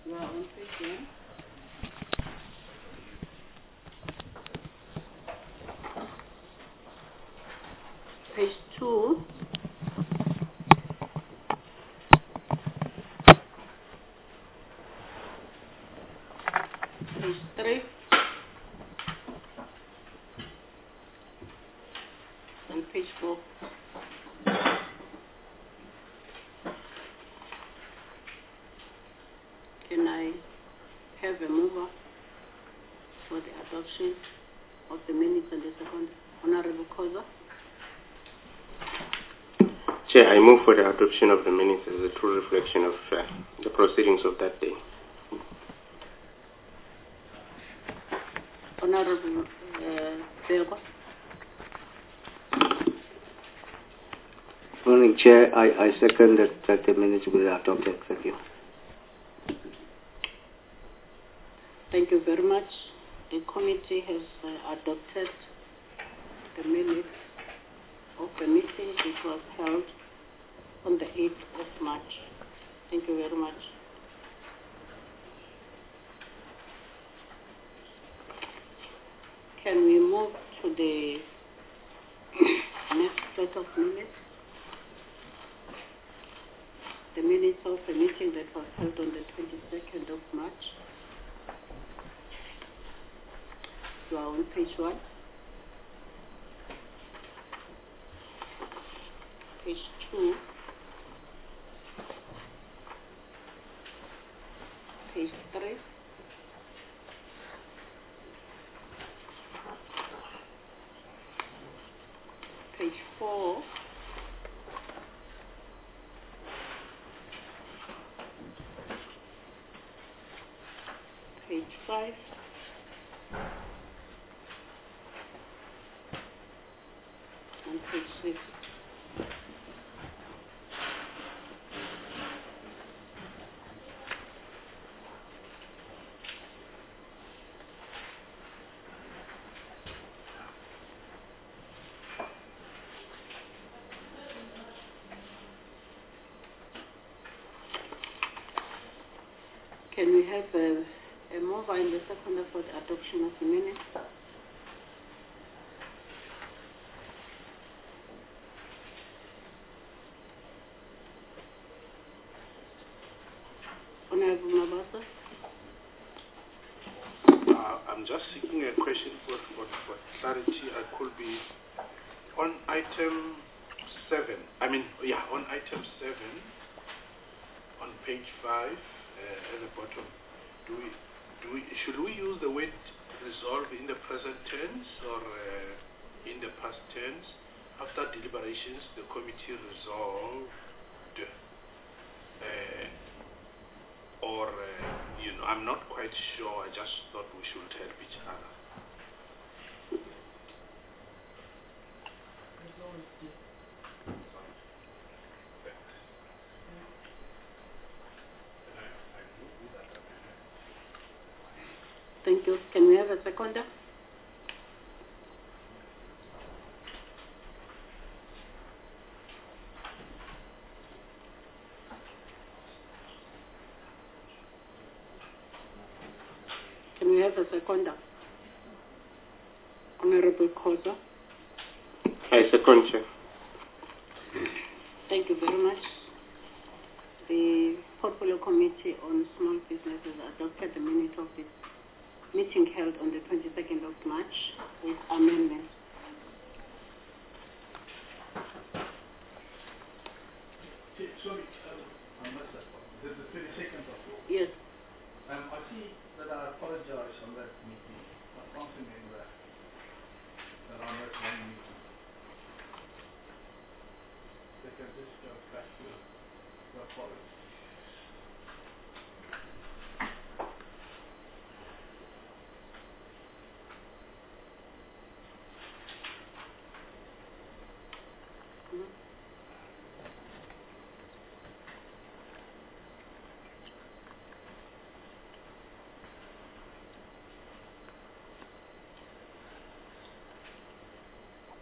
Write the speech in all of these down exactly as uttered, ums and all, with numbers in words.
You are on page one. Page two. Page three. And page four. Can I have a mover for the adoption of the minutes and the second? Honorable Koza. Chair, I move for the adoption of the minutes as a true reflection of uh, the proceedings of that day. Honorable uh, Bego. Morning, Chair. I, I second that, that the minutes will be adopted. Thank you. Thank you very much. The committee has uh, adopted the minutes of the meeting which was held on the eighth of March. Thank you very much. Can we move to the next set of minutes? The minutes of the meeting that was held on the twenty-second of March. You are on page one. Page two. Page three. Page four. Page five. And page six. Can we have a, a mover in the second for the adoption of the minutes? Honorable Mabasa? Uh, I'm just seeking a question for, for, for clarity. I could be on item seven. I mean, yeah, on item seven, on page five, uh, at the bottom. Do we, do we, should we use the word resolve in the present tense or uh, in the past tense? After deliberations, the committee resolved, uh, or uh, you know, I'm not quite sure. I just thought we should help each other. Thank you. Can we have a seconder? Can we have a seconder? Honorable Koza. I second, Chair. Thank you very much. The Portfolio Committee on Small Businesses adopted the minute of the meeting held on the twenty-second of March with amendments. Sorry, um, I missed that one. The, the twenty-second of August. Yes. Um, I see that I apologize on that meeting. I can't remember that I missed one meeting. They can just go back to the apology.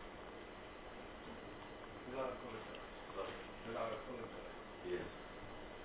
Did I apologize? Did I apologize? Yes.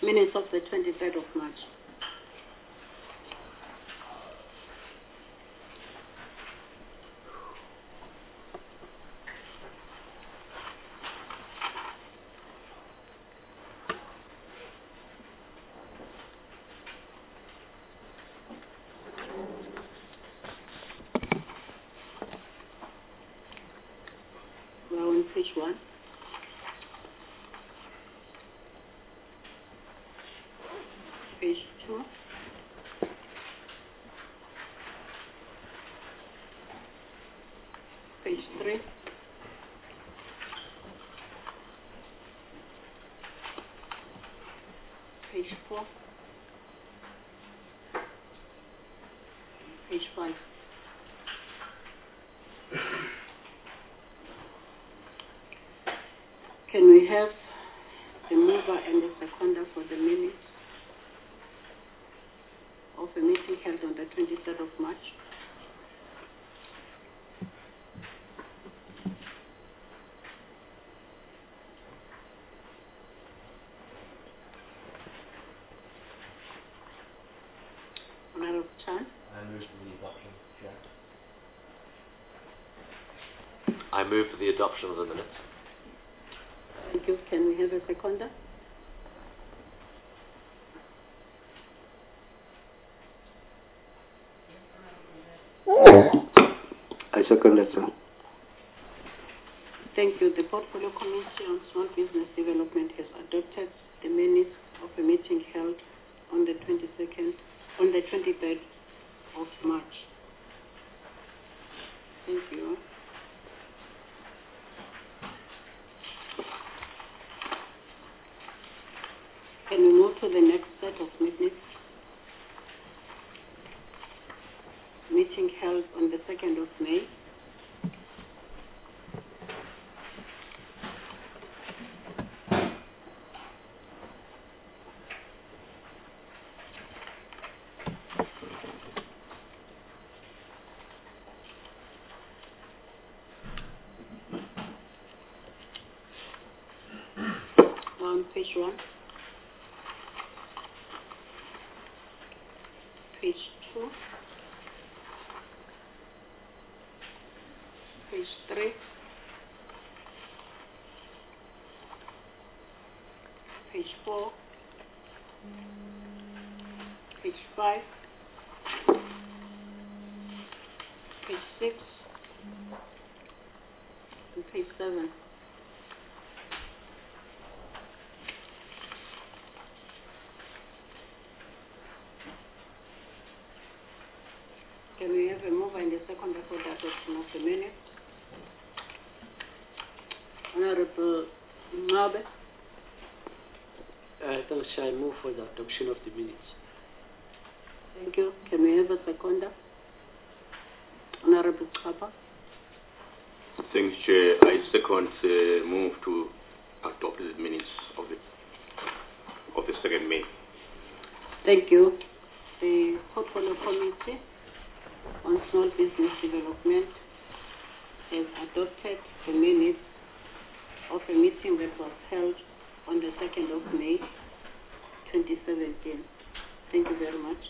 Minutes of the twenty-third of March. We're on page one. Page two. Page three. Page four. Page five. Can we have the mover and the seconder for the minutes of a meeting held on the twenty-third of March? Honorable Chan? I move for the adoption, Chair. I move for the adoption of the minutes. Thank you. Can we have a seconder? I second that, sir. Thank you. The Portfolio Committee on Small Business Development has adopted the minutes of a meeting held on the twenty-second, on the twenty-third of March. Thank you. Can we move to the next set of minutes? Meeting held on the second of May. On page one. Page two. Page three. Page four. Page five. Page six. And page seven. Can we have a mover and a second for the adoption of the minutes? Honorable Mabe. Uh, thanks, I move for the adoption of the minutes. Thank you. Can we have a seconder? Honorable Kapa. Thanks, Chair. I second uh, move to adopt the minutes of the of the second May. Thank you. The Portfolio Committee on Small Business Development has adopted the minutes of a meeting that was held on the second of May, twenty seventeen. Thank you very much.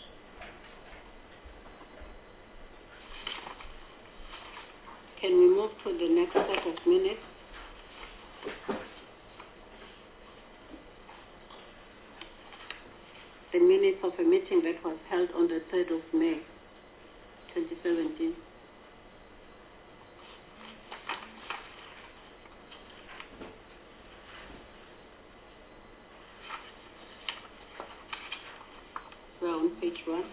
Can we move to the next set of minutes? The minutes of a meeting that was held on the third of May, twenty seventeen. We're on page one.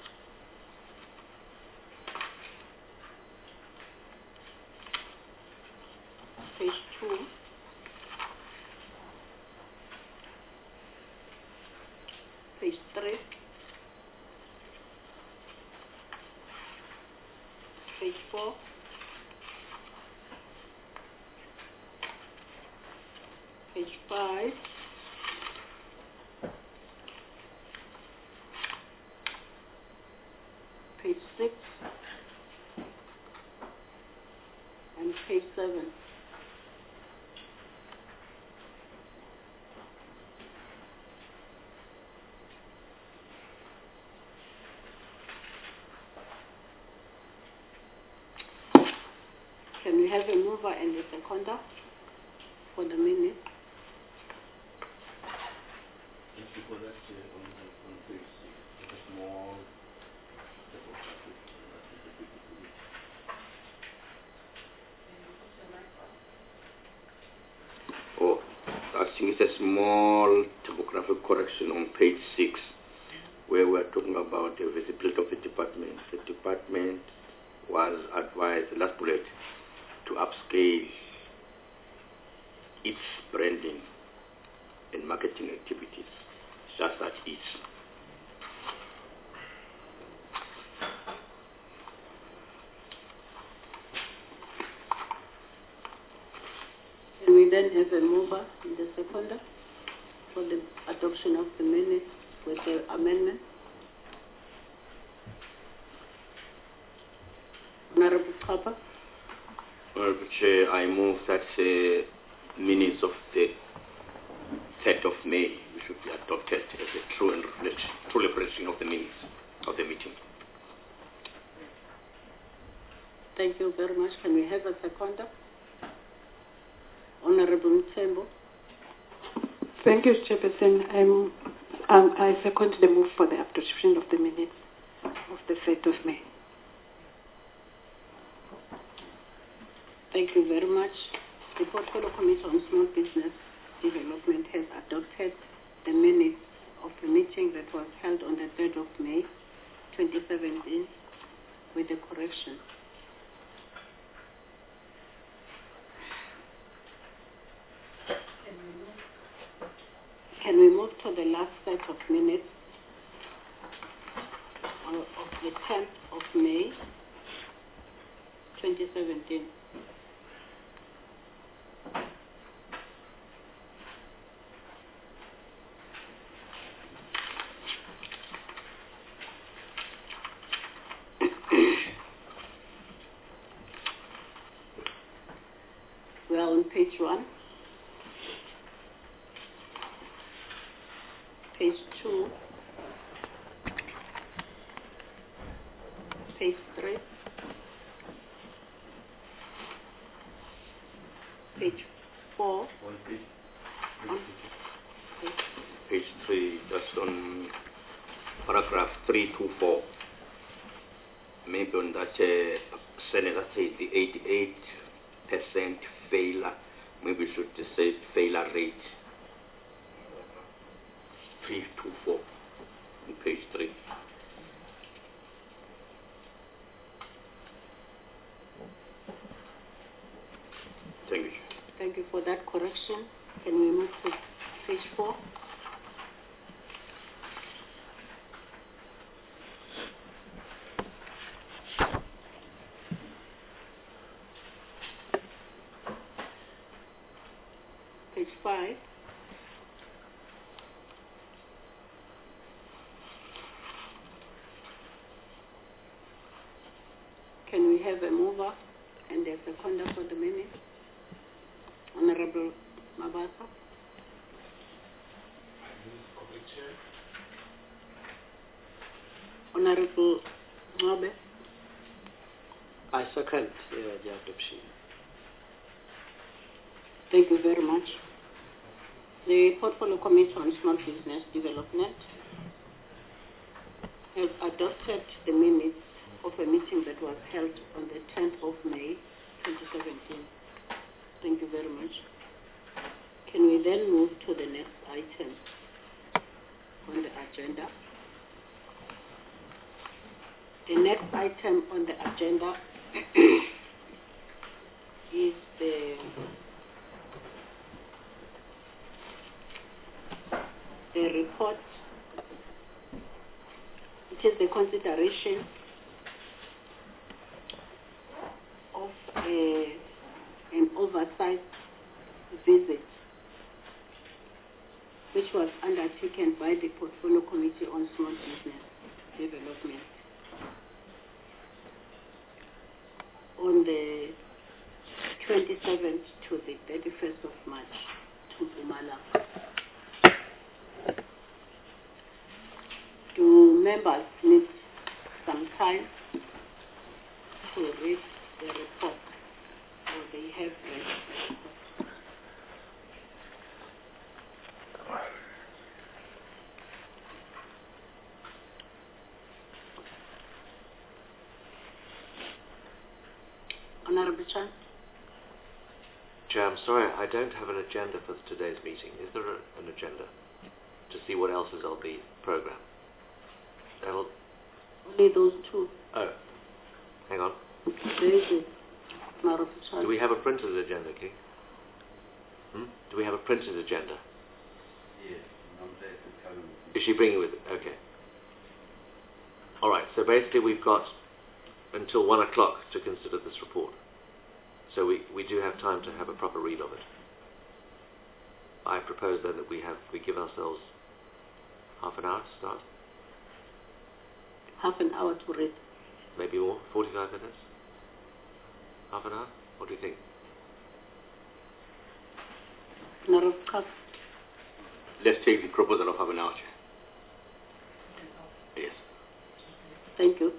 Page two. Page three. Page four. Page five. Page six. And page seven. Can we have a mover and a seconder for the minutes? Yes, because that's uh, on, on page six. It's a small typographic. Oh, I think it's a small typographic correction on page six, where we're talking about the visibility of the department. The department was advised, the last bullet, to upscale its branding and marketing activities, just as it's. Can we then have a mover and a seconder for the adoption of the minutes with the amendment? Honorable Papa? Honorable Chair, I move that uh, minutes of the third of May should be adopted as a true and reflection, true reflection of the minutes of the meeting. Thank you very much. Can we have a seconder? Honorable Mtembo? Thank you, Chairperson. I'm, um, I second the move for the adoption of the minutes of the third of May. Thank you very much. The Portfolio Committee on Small Business Development has adopted the minutes of the meeting that was held on the third of May, twenty seventeen, with the correction. Can we move to the last set of minutes of the tenth of May, twenty seventeen? We are on page one, page two, page three, page four. On page, On page three, just on paragraph three to four. Maybe on that uh, sentence that says the eighty-eight percent failure, maybe we should just say failure rate. three to four on page three. Thank you. Thank you for that correction. Can we move to page four? Page five. Can we have a mover and a seconder for the minute? Honorable Mabasa? Honorable Ngobe? I second uh, the adoption. Thank you very much. The Portfolio Committee on Small Business Development has adopted the minutes of a meeting that was held on the tenth of May, twenty seventeen. Thank you very much. Can we then move to the next item on the agenda? The next item on the agenda is the the report. It is the consideration of a, an oversight visit which was undertaken by the Portfolio Committee on Small Business Development on the twenty-seventh to the thirty-first of March to Mpumalanga. Do members need some time to read the report? Honorable Chan. Chair, I'm sorry, I don't have an agenda for today's meeting. Is there a, an agenda to see what else is on the program? That'll, Only those two. oh, hang on. There is it. Honorable Chan. Do we have a printed agenda, King? Hmm? Do we have a printed agenda? Yes. Is she bringing with it? Okay. All right. So basically, we've got until one o'clock to consider this report. So we, we do have time to have a proper read of it. I propose then that we have we give ourselves half an hour to start. Half an hour to read. Maybe more. Forty-five minutes. Half an hour. What do you think? Honorable Kap. Let's take the proposal of half an hour, Chair. Yes. Thank you.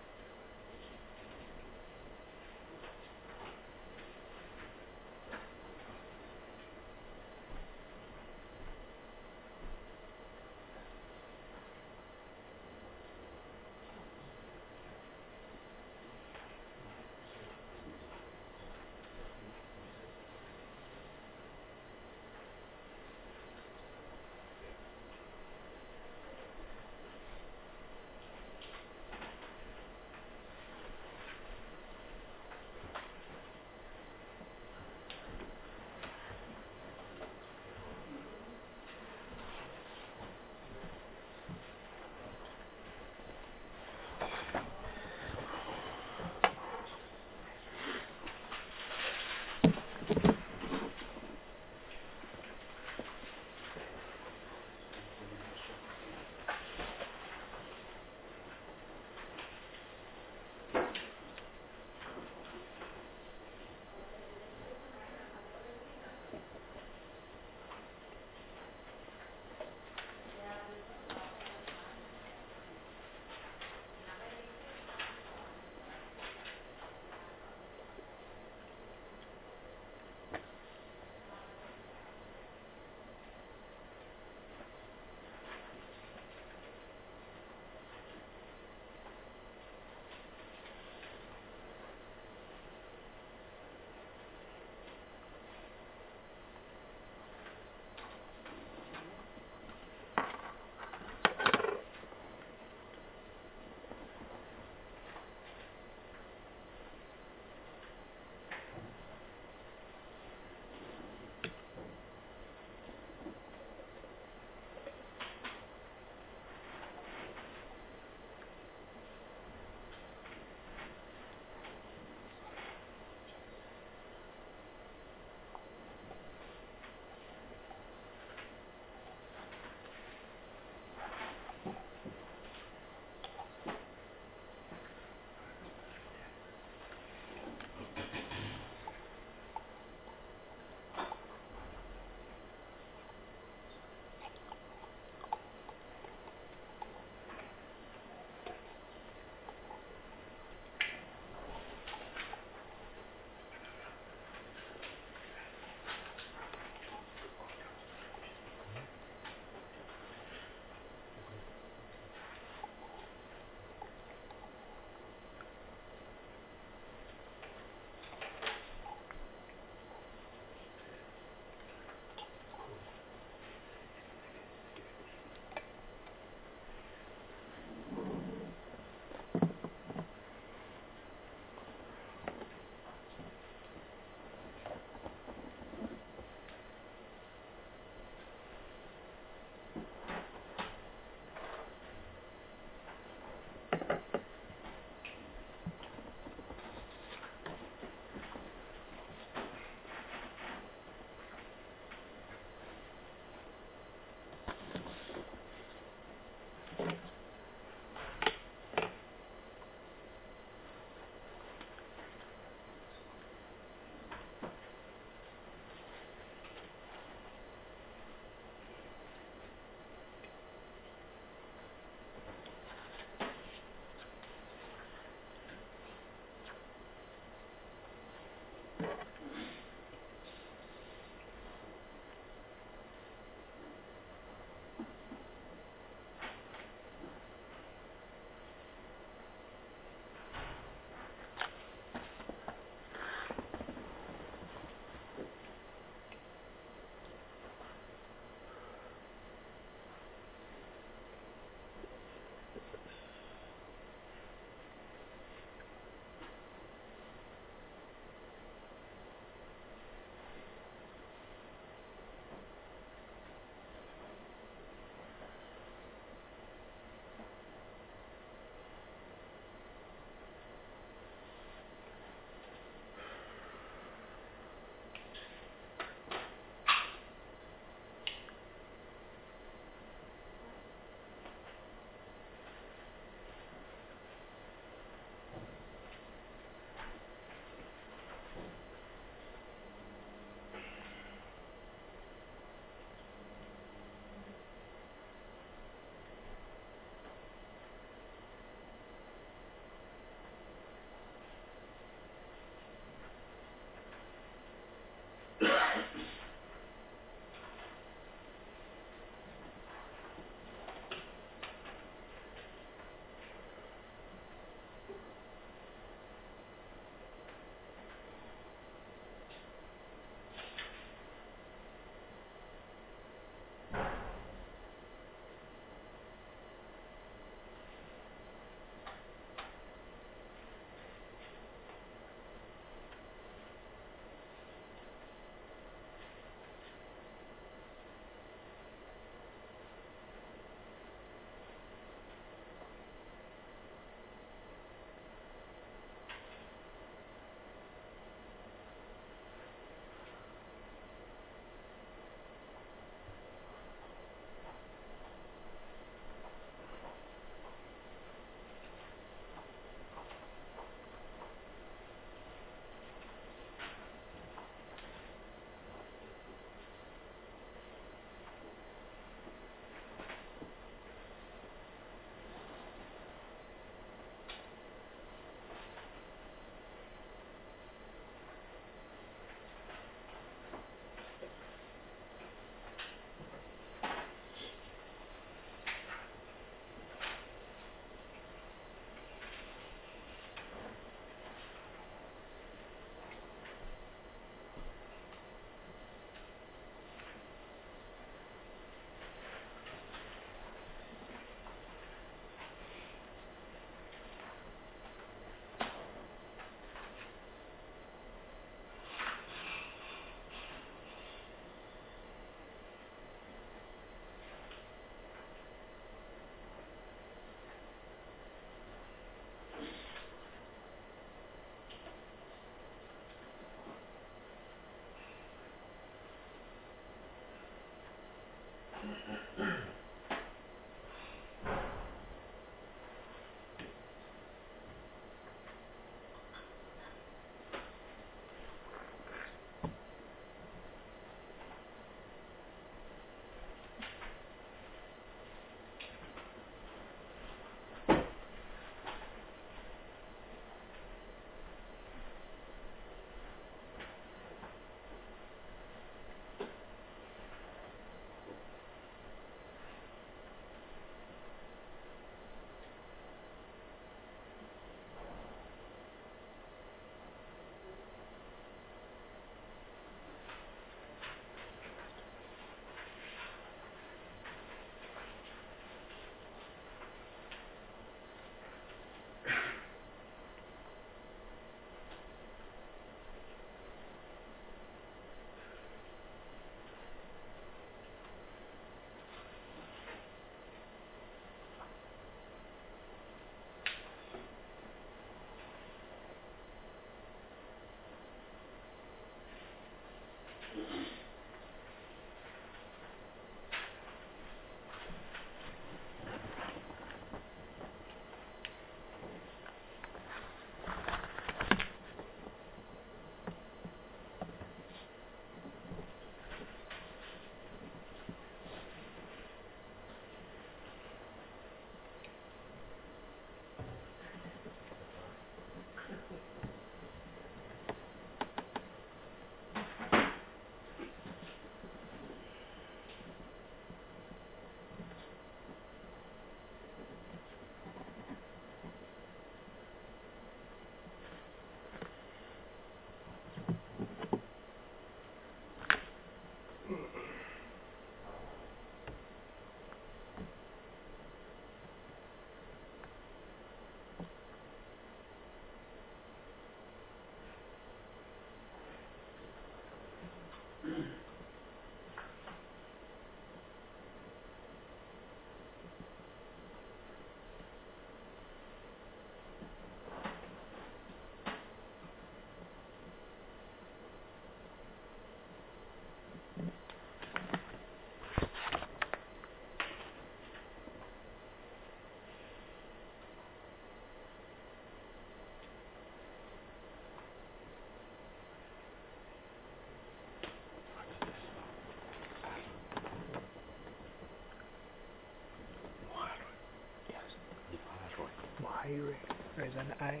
There's an I.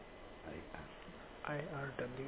I R W.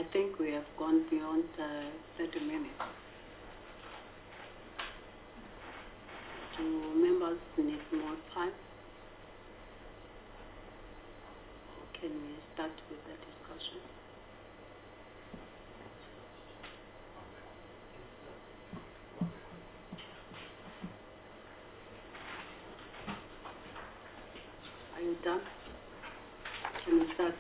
think we have gone beyond uh, thirty minutes. Do members need more time? Or can we start with the discussion? Are you done? Can we start?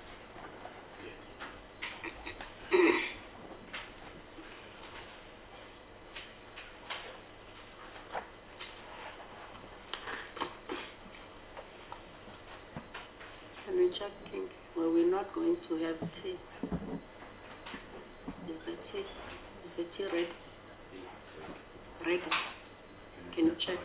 Can we check, King? Well, we're not going to have tea. Is the tea, is the tea ready? Ready. Can you check?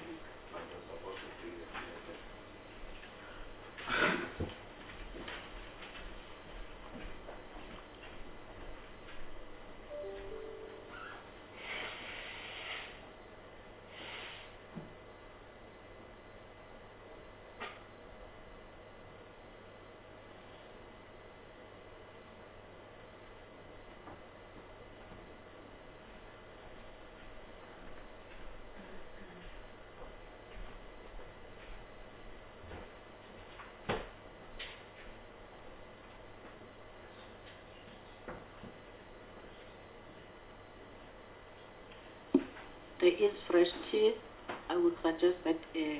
There is fresh tea. I would suggest that uh,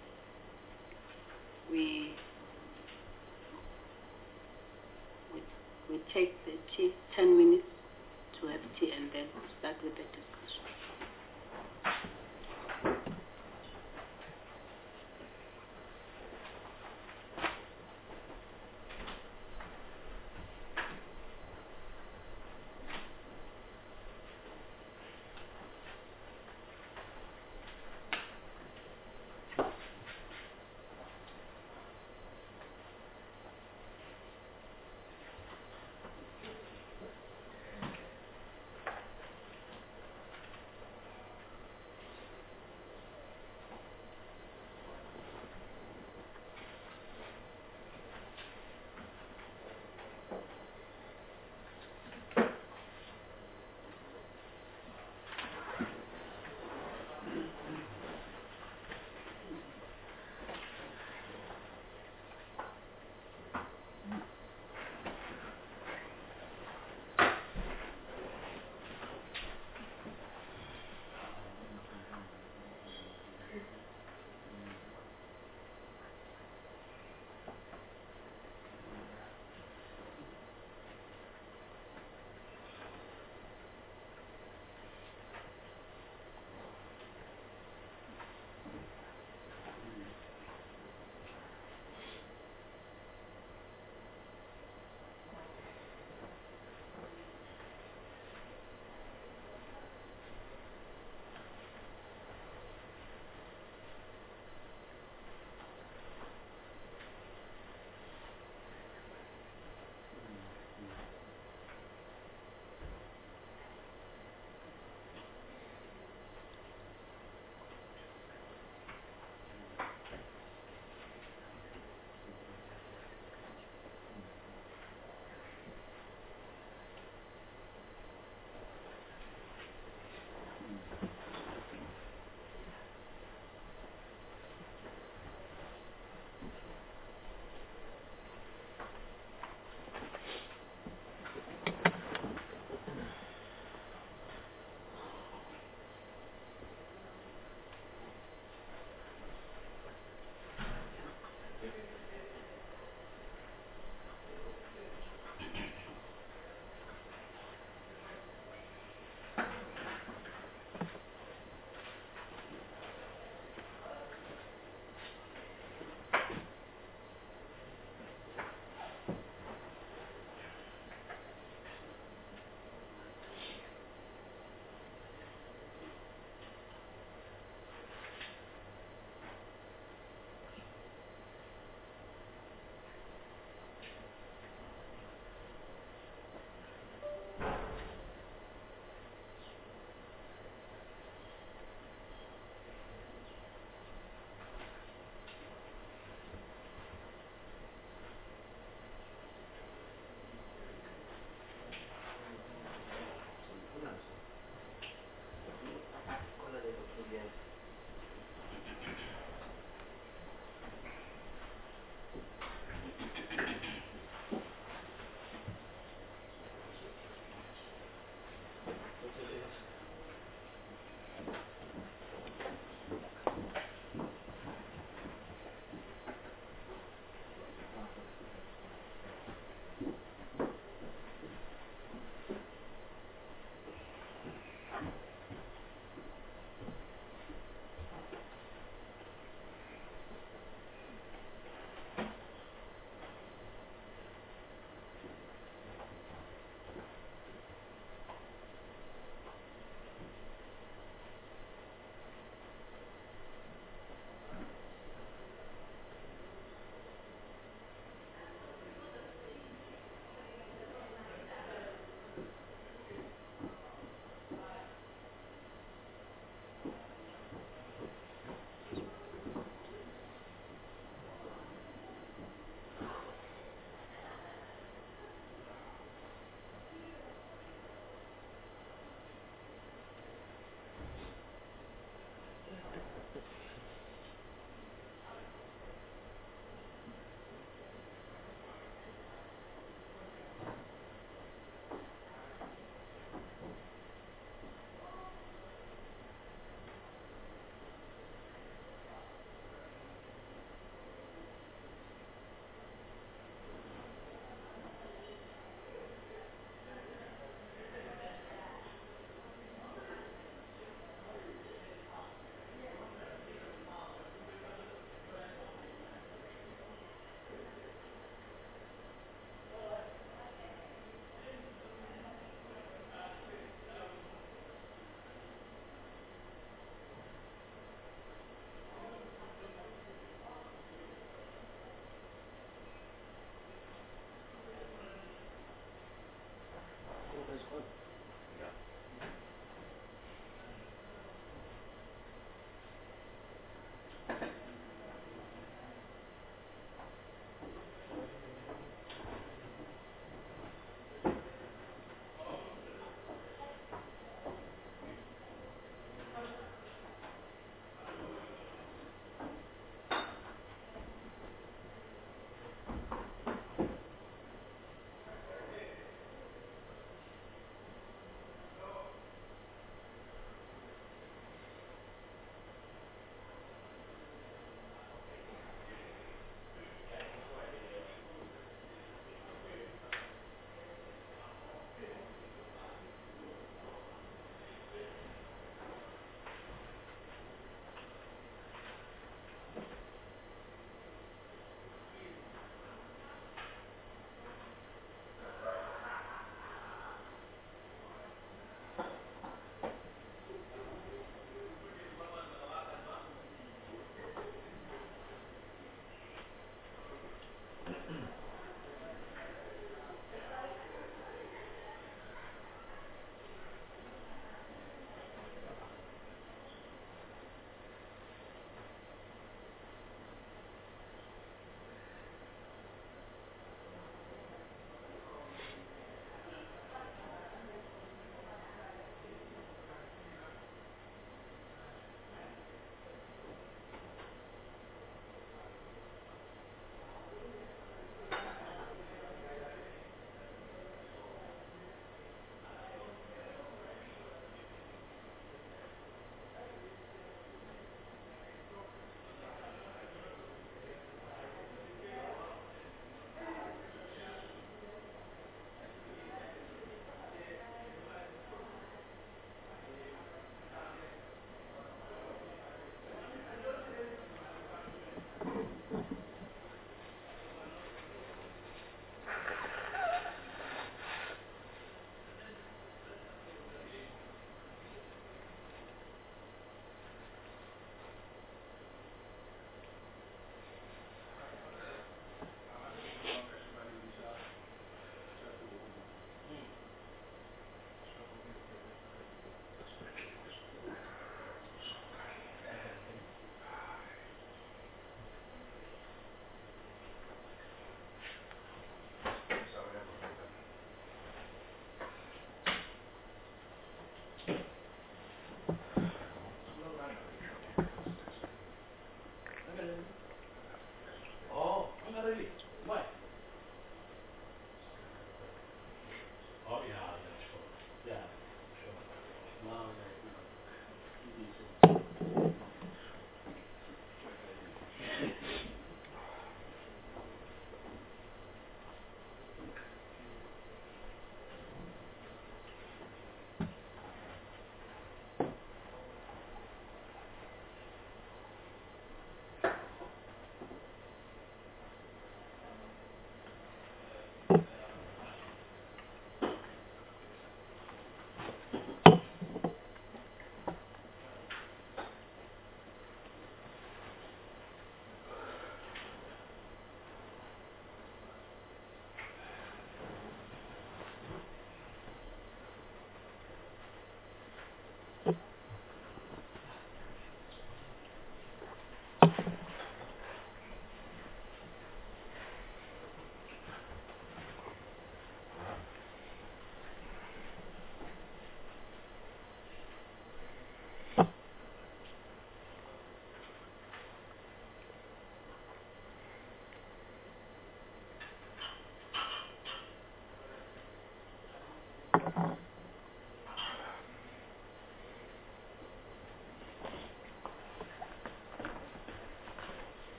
we, we we take the tea ten minutes to have tea and then start with the discussion.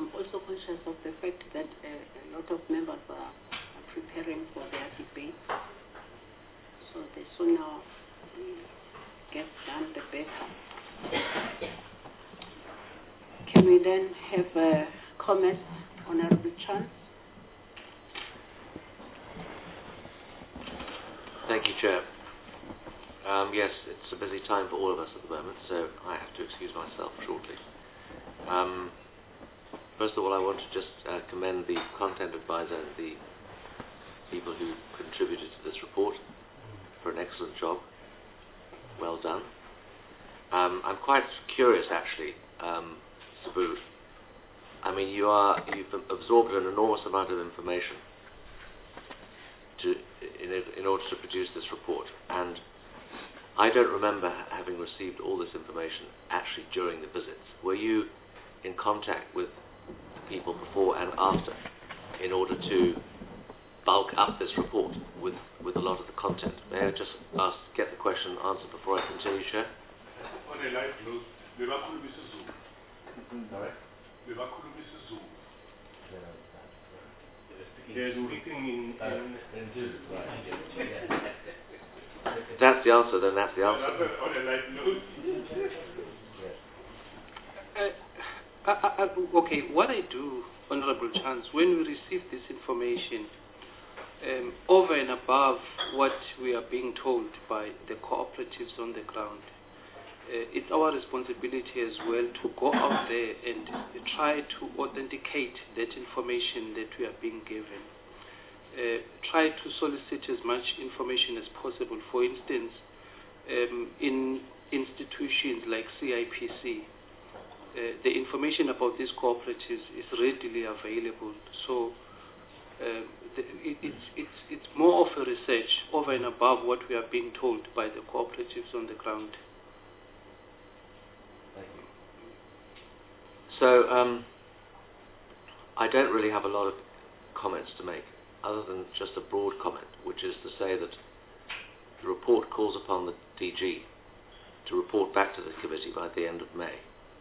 I'm also conscious of the fact that uh, a lot of members are, are preparing for their debate. So the sooner we get done, the better. Can we then have a comment, Honorable Chance? Thank you, Chair. Um, yes, it's a busy time for all of us at the moment, so I have to excuse myself shortly. Um, first of all, I want to just uh, commend the content advisor and the people who contributed to this report for an excellent job. Well done. Um, I'm quite curious, actually, um, Sabu. I mean, you are, you've absorbed an enormous amount of information to, in, in order to produce this report, and I don't remember having received all this information actually during the visits. Were you in contact with people before and after in order to bulk up this report with, with a lot of the content? May I just ask, get the question answered before I continue, Chair? On a light note, bebakhulumisa isiZulu. Sorry? Bebakhulumisa isiZulu. They're speaking in... in If that's the answer, then that's the answer. On a light note. Uh, I, I, okay, what I do, Honorable Chance, when we receive this information, um, over and above what we are being told by the cooperatives on the ground, uh, it's our responsibility as well to go out there and try to authenticate that information that we are being given. Uh, try to solicit as much information as possible. For instance, um, in institutions like C I P C, uh, the information about these cooperatives is readily available. So uh, the, it, it's, it's, it's more of a research over and above what we are being told by the cooperatives on the ground. Thank you. So um, I don't really have a lot of comments to make, other than just a broad comment, which is to say that the report calls upon the D G to report back to the committee by the end of May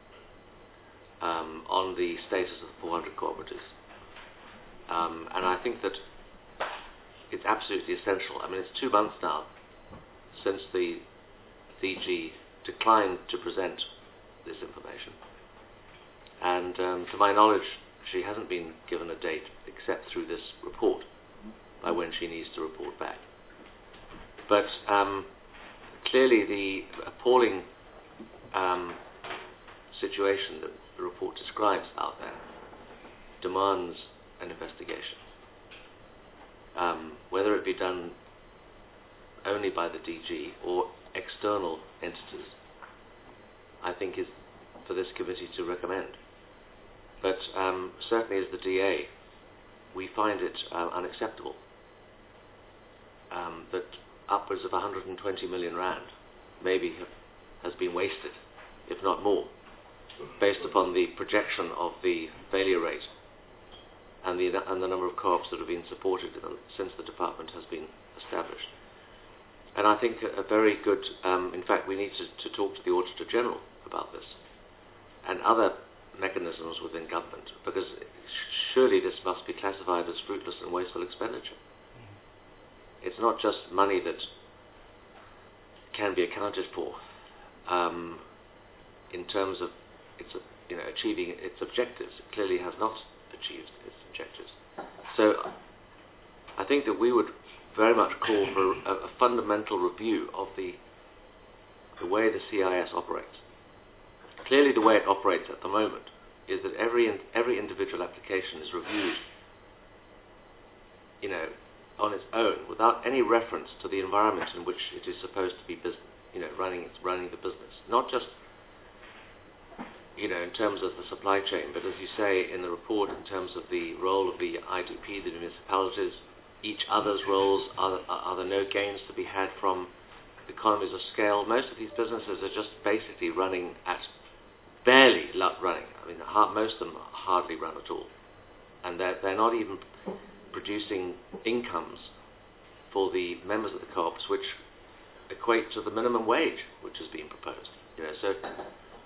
um, on the status of the four hundred cooperatives. Um, and I think that it's absolutely essential. I mean, it's two months now since the D G declined to present this information. And um, to my knowledge, she hasn't been given a date except through this report by when she needs to report back. But um, clearly the appalling um, situation that the report describes out there demands an investigation. Um, whether it be done only by the D G or external entities, I think is for this committee to recommend. But um, certainly as the D A, we find it uh, unacceptable um, that upwards of one hundred twenty million rand maybe have, has been wasted, if not more, based upon the projection of the failure rate and the, and the number of co-ops that have been supported since the department has been established. And I think a, a very good, um, in fact we need to, to talk to the Auditor General about this and other mechanisms within government, because surely this must be classified as fruitless and wasteful expenditure. Mm-hmm. It's not just money that can be accounted for um, in terms of its, you know, achieving its objectives. It clearly has not achieved its objectives. So I think that we would very much call for a, a fundamental review of the the way the C I S operates. Clearly the way it operates at the moment is that every in, every individual application is reviewed, you know, on its own without any reference to the environment in which it is supposed to be business, you know, running running the business. Not just, you know, in terms of the supply chain, but as you say in the report, in terms of the role of the I D P, the municipalities, each other's roles. Are, are there no gains to be had from economies of scale? Most of these businesses are just basically running at barely running. I mean, most of them hardly run at all, and they're, they're not even producing incomes for the members of the co-ops, which equate to the minimum wage which is being proposed. You know, so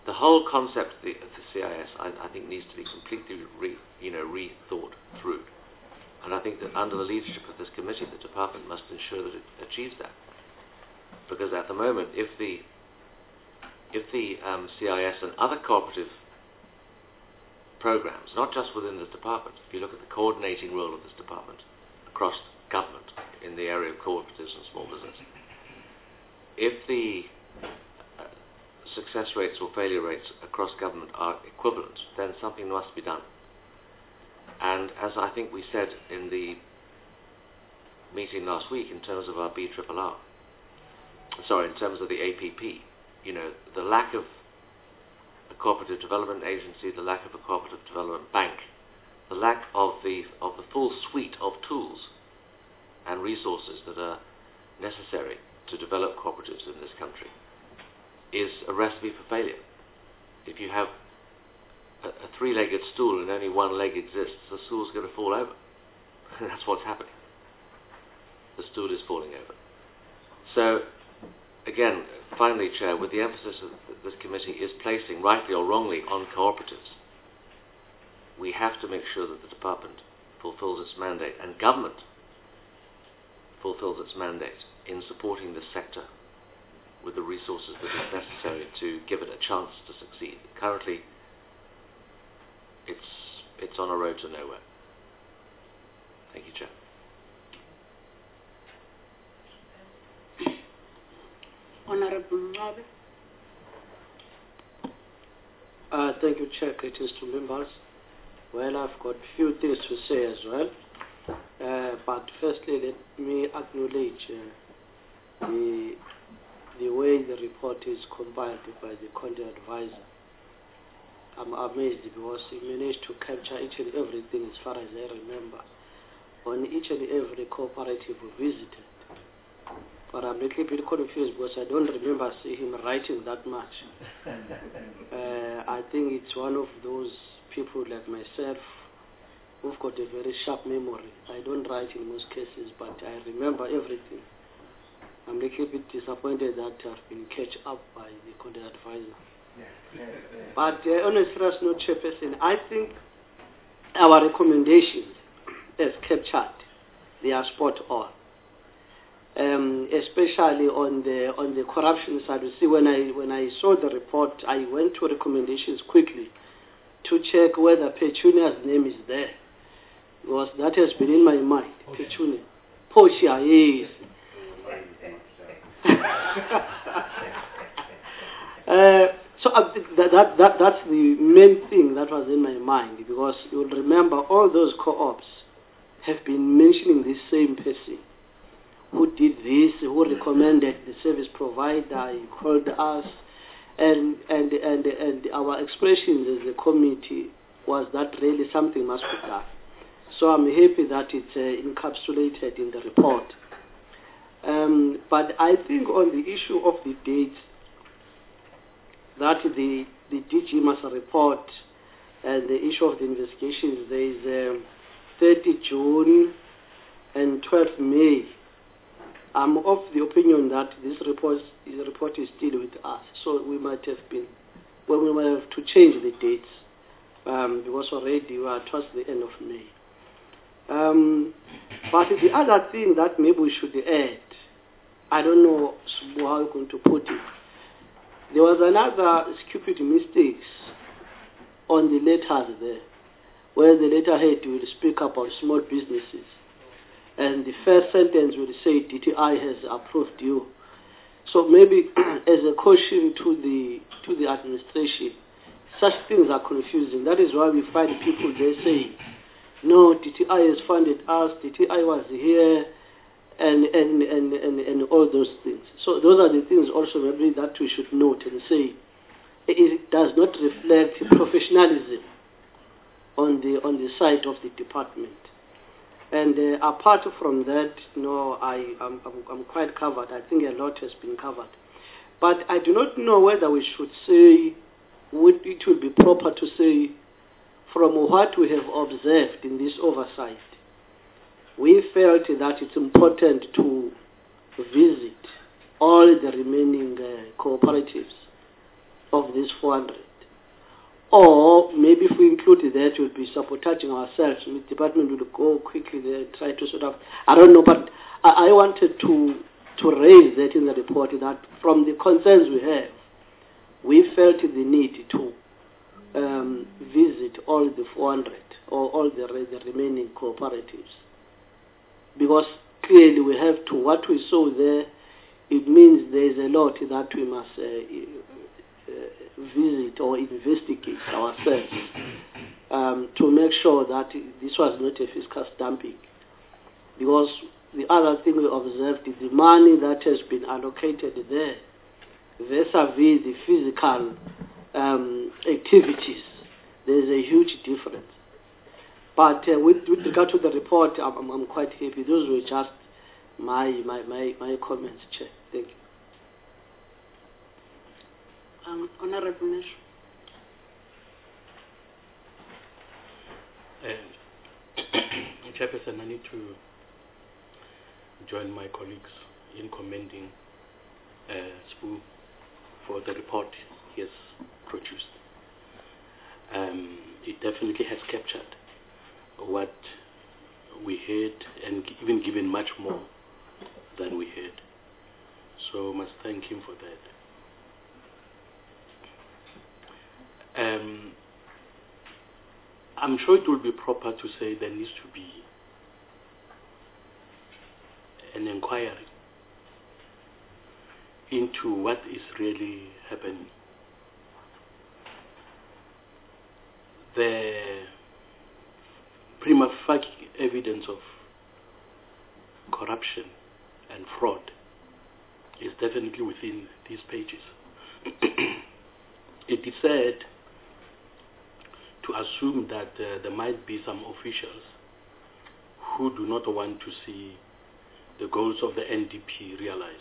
the whole concept of the, of the C I S, I, I think, needs to be completely re, you know, rethought through. And I think that under the leadership of this committee, the department must ensure that it achieves that. Because at the moment, if the if the um, C I S and other cooperative programs, not just within this department, if you look at the coordinating role of this department across government in the area of cooperatives and small business, if the uh, success rates or failure rates across government are equivalent, then something must be done. And as I think we said in the meeting last week in terms of our B R R R, sorry, in terms of the A P P, you know, the lack of a cooperative development agency, the lack of a cooperative development bank, the lack of the of the full suite of tools and resources that are necessary to develop cooperatives in this country is a recipe for failure. If you have a, a three-legged stool and only one leg exists, the stool's going to fall over. That's what's happening. The stool is falling over. So, again, finally, Chair, with the emphasis that this committee is placing, rightly or wrongly, on cooperatives, we have to make sure that the department fulfills its mandate and government fulfills its mandate in supporting this sector with the resources that is necessary to give it a chance to succeed. Currently, it's it's on a road to nowhere. Thank you, Chair. Honorable Mwabe. Uh, thank you, Chair. Greetings to members. Well, I've got a few things to say as well. Uh, but firstly, let me acknowledge uh, the, the way the report is compiled by the content advisor. I'm amazed because he managed to capture each and everything as far as I remember on each and every cooperative we visited. But I'm a little bit confused because I don't remember seeing him writing that much. uh, I think it's one of those people like myself who've got a very sharp memory. I don't write in most cases, but I remember everything. I'm a little bit disappointed that I've been catch up by the content advisor. But uh, on a serious note, Chairperson, I think our recommendations as captured, they are spot on. Um, especially on the on the corruption side. You see, when I when I saw the report, I went to recommendations quickly to check whether Petunia's name is there, because that has been in my mind. Okay. Petunia, Portia, yes. uh, so uh, that, that that that's the main thing that was in my mind, because you'll remember all those co-ops have been mentioning this same person. Who did this, who recommended the service provider, he called us, and, and, and, and our expressions as a committee was that really something must be done. So I'm happy that it's uh, encapsulated in the report. Um, but I think on the issue of the dates, that the, the D G must report and the issue of the investigations, there is um, thirtieth June and twelfth May. I'm of the opinion that this report, this report is still with us, so we might have been, well, we might have to change the dates, um, because already we are towards the end of May. Um, but the other thing that maybe we should add, I don't know how you're going to put it, there was another stupid mistakes on the letters there, where the letterhead will speak about small businesses. And the first sentence will say D T I has approved you. So maybe as a caution to the to the administration, such things are confusing. That is why we find people they say, no, D T I has funded us, D T I was here, and and, and, and, and all those things. So those are the things also maybe that we should note and say it does not reflect professionalism on the on the side of the department. And uh, apart from that, no, I, I'm, I'm, I'm quite covered. I think a lot has been covered. But I do not know whether we should say, would it would be proper to say, from what we have observed in this oversight, we felt that it's important to visit all the remaining uh, cooperatives of this four hundred. Or maybe if we include that, we'll be sabotaging ourselves. The department will go quickly there, try to sort of, I don't know, but I, I wanted to, to raise that in the report, that from the concerns we have, we felt the need to um, visit all the four hundred or all the, the remaining cooperatives. Because clearly we have to, what we saw there, it means there is a lot that we must uh, uh, visit or investigate ourselves um, to make sure that this was not a fiscal stamping. Because the other thing we observed is the money that has been allocated there vis-a-vis the physical um, activities. There is a huge difference. But uh, with, with regard to the report, I'm, I'm, I'm quite happy. Those were just my my, my, my comments, Chair. Thank you. Um, Honorable Mesh. Uh, Chairperson, I need to join my colleagues in commending uh, S P U for the report he has produced. Um, it definitely has captured what we heard and even given much more than we heard. So I must thank him for that. Um, I'm sure it will be proper to say there needs to be an inquiry into what is really happening. The prima facie evidence of corruption and fraud is definitely within these pages. It is said to assume that uh, there might be some officials who do not want to see the goals of the N D P realized.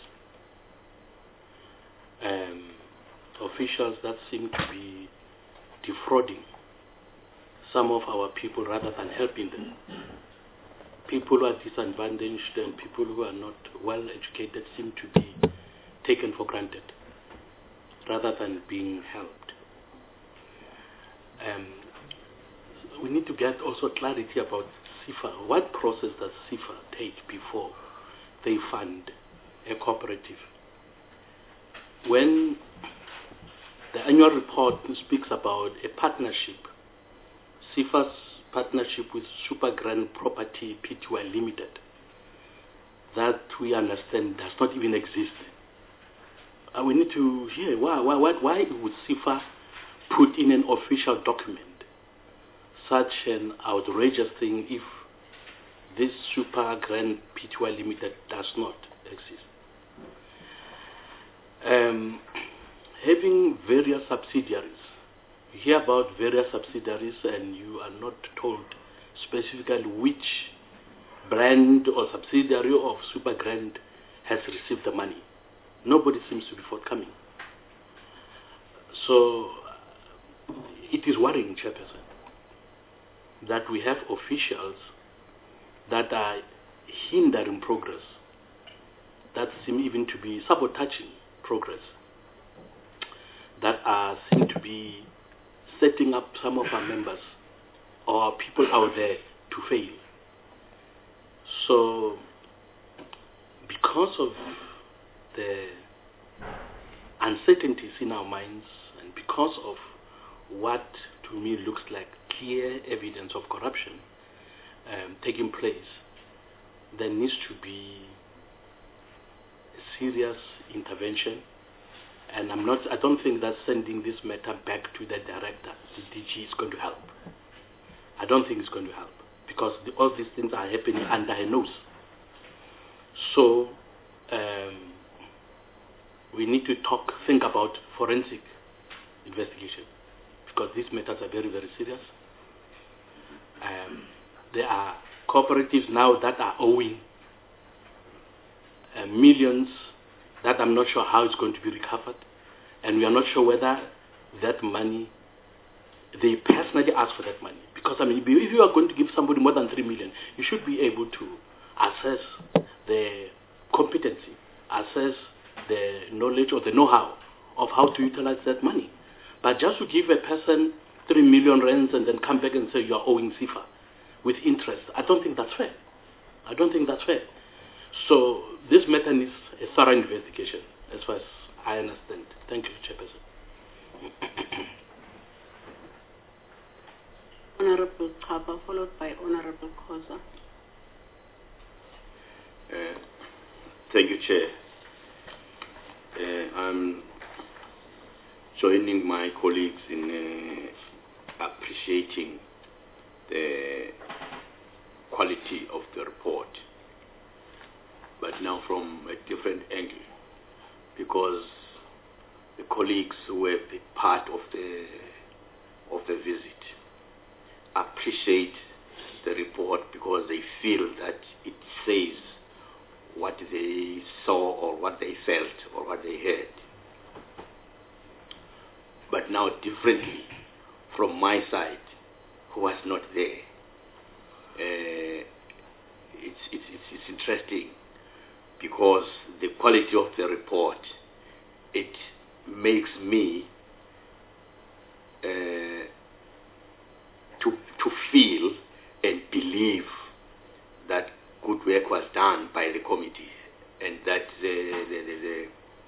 Um, officials that seem to be defrauding some of our people rather than helping them. People who are disadvantaged and people who are not well educated seem to be taken for granted rather than being helped. Um, we need to get also clarity about C I F A. What process does C I F A take before they fund a cooperative? When the annual report speaks about a partnership, C I F A's partnership with Super Grand Property Pty Limited, that we understand does not even exist. Uh, we need to hear why, why, why, why would C I F A put in an official document such an outrageous thing if this Super Grand Pty Limited does not exist? Um, having various subsidiaries, you hear about various subsidiaries and you are not told specifically which brand or subsidiary of Super Grand has received the money. Nobody seems to be forthcoming. So it is worrying, Chairperson, that we have officials that are hindering progress, that seem even to be sabotaging progress, that are seem to be setting up some of our members or our people out there to fail. So because of the uncertainties in our minds and because of what to me looks like clear evidence of corruption um, taking place, there needs to be a serious intervention. And I'm not, I don't think that sending this matter back to the director, the D G, is going to help. I don't think it's going to help because the, all these things are happening under her nose. So um, we need to talk, think about forensic investigation because these matters are very, very serious. Um, there are cooperatives now that are owing uh, millions that I'm not sure how it's going to be recovered, and we are not sure whether that money, they personally ask for that money. Because I mean, if you are going to give somebody more than three million, you should be able to assess the competency, assess the knowledge or the know-how of how to utilize that money. But just to give a person three million rands and then come back and say you are owing SIFA with interest, I don't think that's fair. I don't think that's fair. So this matter needs a thorough investigation, as far as I understand. Thank you, Chairperson. Honorable Kaba, followed by Honorable Khoza. Uh, thank you, Chair. Uh, I'm joining my colleagues in uh, appreciating the quality of the report, but now from a different angle, because the colleagues who were a part of the of the visit appreciate the report because they feel that it says what they saw or what they felt or what they heard. But now differently from my side, who was not there, uh, it's, it's, it's, it's interesting because the quality of the report, it makes me uh, to, to feel and believe that good work was done by the committee and that the, the, the, the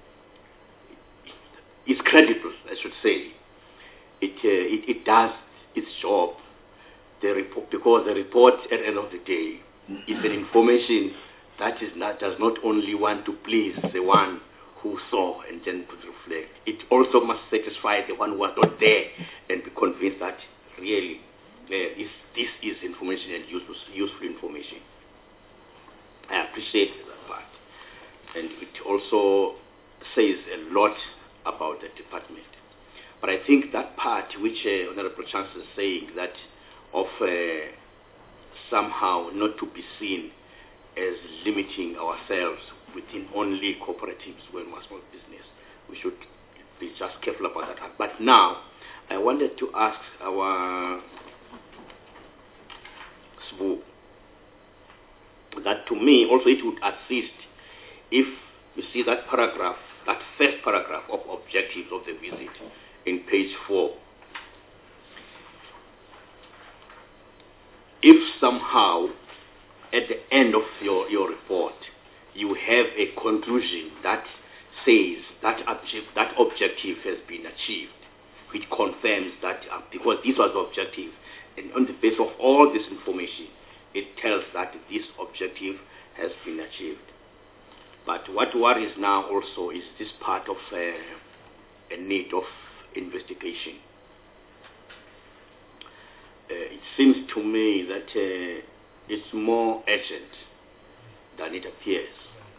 it's credible, I should say. It, uh, it, it does its job, the report, because the report at the end of the day is an information that is not, does not only want to please the one who saw and then to reflect. It also must satisfy the one who was not there and be convinced that really uh, is, this is information and useful, useful information. I appreciate that part. And it also says a lot about the department. But I think that part which uh, Honorable Chancellor is saying, that of uh, somehow not to be seen as limiting ourselves within only cooperatives when we're small business, we should be just careful about that. But now, I wanted to ask our S B U that to me also it would assist if you see that paragraph, that first paragraph of objectives of the visit in page four. If somehow at the end of your, your report you have a conclusion that says that, object, that objective has been achieved, which confirms that uh, because this was the objective, and on the basis of all this information, it tells that this objective has been achieved. But what worries now also is this part of uh, a need of investigation. Uh, it seems to me that uh, it's more urgent than it appears.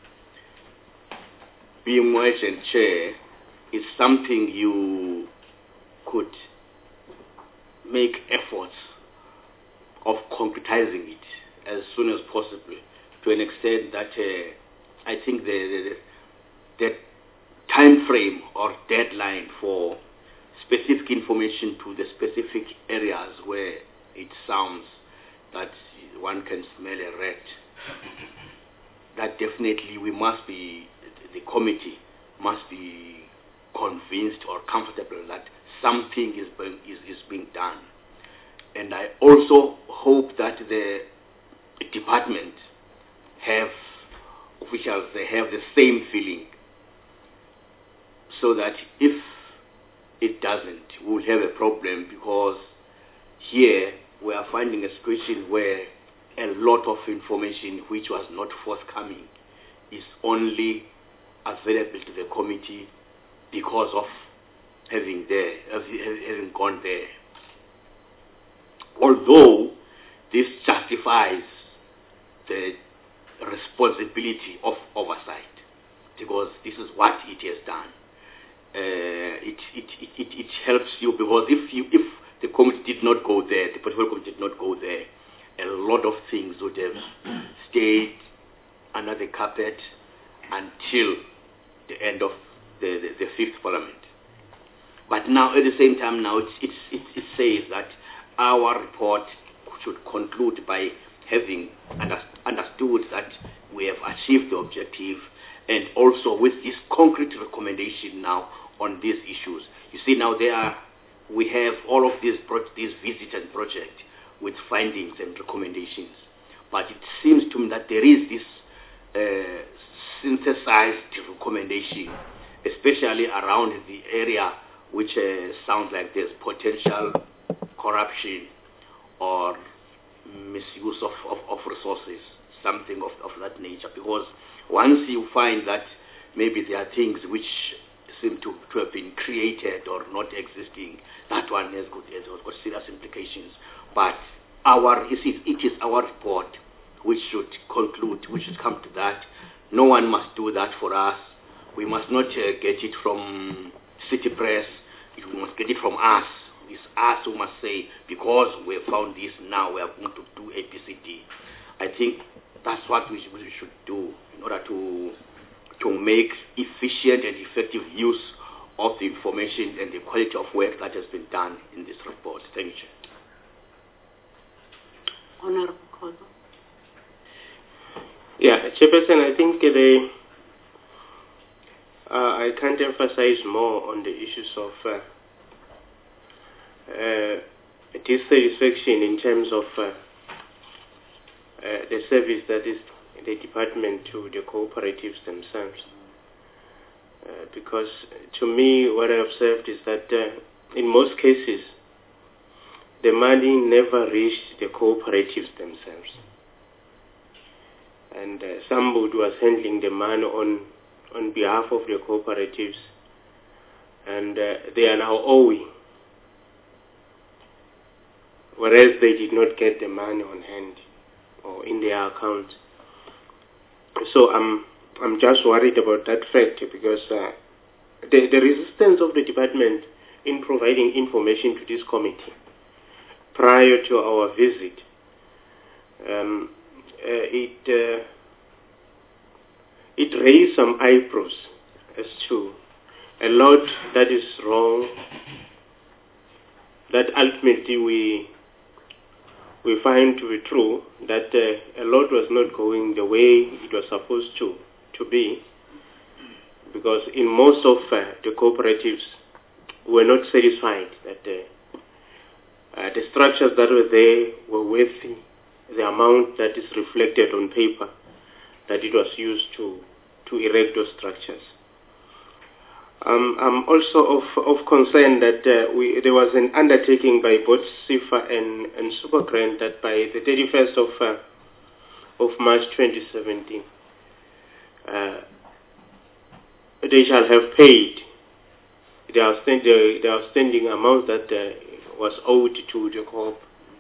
Being more urgent, Chair, is something you could make efforts of concretizing it as soon as possible, to an extent that uh, I think the, the, the time frame or deadline for specific information to the specific areas where it sounds that one can smell a rat, that definitely we must be, the committee must be convinced or comfortable that something is being, is, is being done. And I also hope that the department have, officials, they have the same feeling, so that if it doesn't, we'll have a problem, because here we are finding a situation where a lot of information which was not forthcoming is only available to the committee because of having there, having gone there. Although this justifies the responsibility of oversight, because this is what it has done. Uh, it, it, it, it helps you, because if you if the committee did not go there, the political committee did not go there, a lot of things would have stayed under the carpet until the end of the, the, the fifth parliament. But now, at the same time, now it's, it's, it, it says that our report should conclude by having under, understood that we have achieved the objective, and also with this concrete recommendation now on these issues. You see, now there are we have all of these, pro these visits and projects with findings and recommendations. But it seems to me that there is this uh, synthesized recommendation, especially around the area which uh, sounds like there's potential corruption or misuse of, of, of resources, something of, of that nature. Because once you find that maybe there are things which seem to, to have been created or not existing, that one has got, has got serious implications. But our, it is, it is our report which should conclude, which should come to that. No one must do that for us. We must not uh, get it from City Press. We must get it from us. It's us who must say, because we have found this, now we are going to do A B C D. I think that's what we should, we should do in order to to make efficient and effective use of the information and the quality of work that has been done in this report. Thank you. Honorable Khoza. Yeah, Chairperson, I think the, uh, I can't emphasize more on the issues of uh, uh, dissatisfaction in terms of uh, uh, the service that is the department to the cooperatives themselves. Uh, because to me, what I observed is that uh, in most cases, the money never reached the cooperatives themselves. And uh, somebody was handling the money on, on behalf of the cooperatives, and uh, they are now owing, whereas they did not get the money on hand or in their account. So I'm, I'm just worried about that fact, because uh, the, the resistance of the department in providing information to this committee prior to our visit, um, uh, it, uh, it raised some eyebrows as to a lot that is wrong, that ultimately we we find to be true, that uh, a lot was not going the way it was supposed to, to be, because in most of uh, the cooperatives were not satisfied that uh, uh, the structures that were there were worth the amount that is reflected on paper that it was used to, to erect those structures. Um, I'm also of, of concern that uh, we, there was an undertaking by both SIFA and, and Supergrant that by the thirty-first of, uh, of March twenty seventeen, uh, they shall have paid the outstanding, the, the outstanding amount that uh, was owed to the co-op.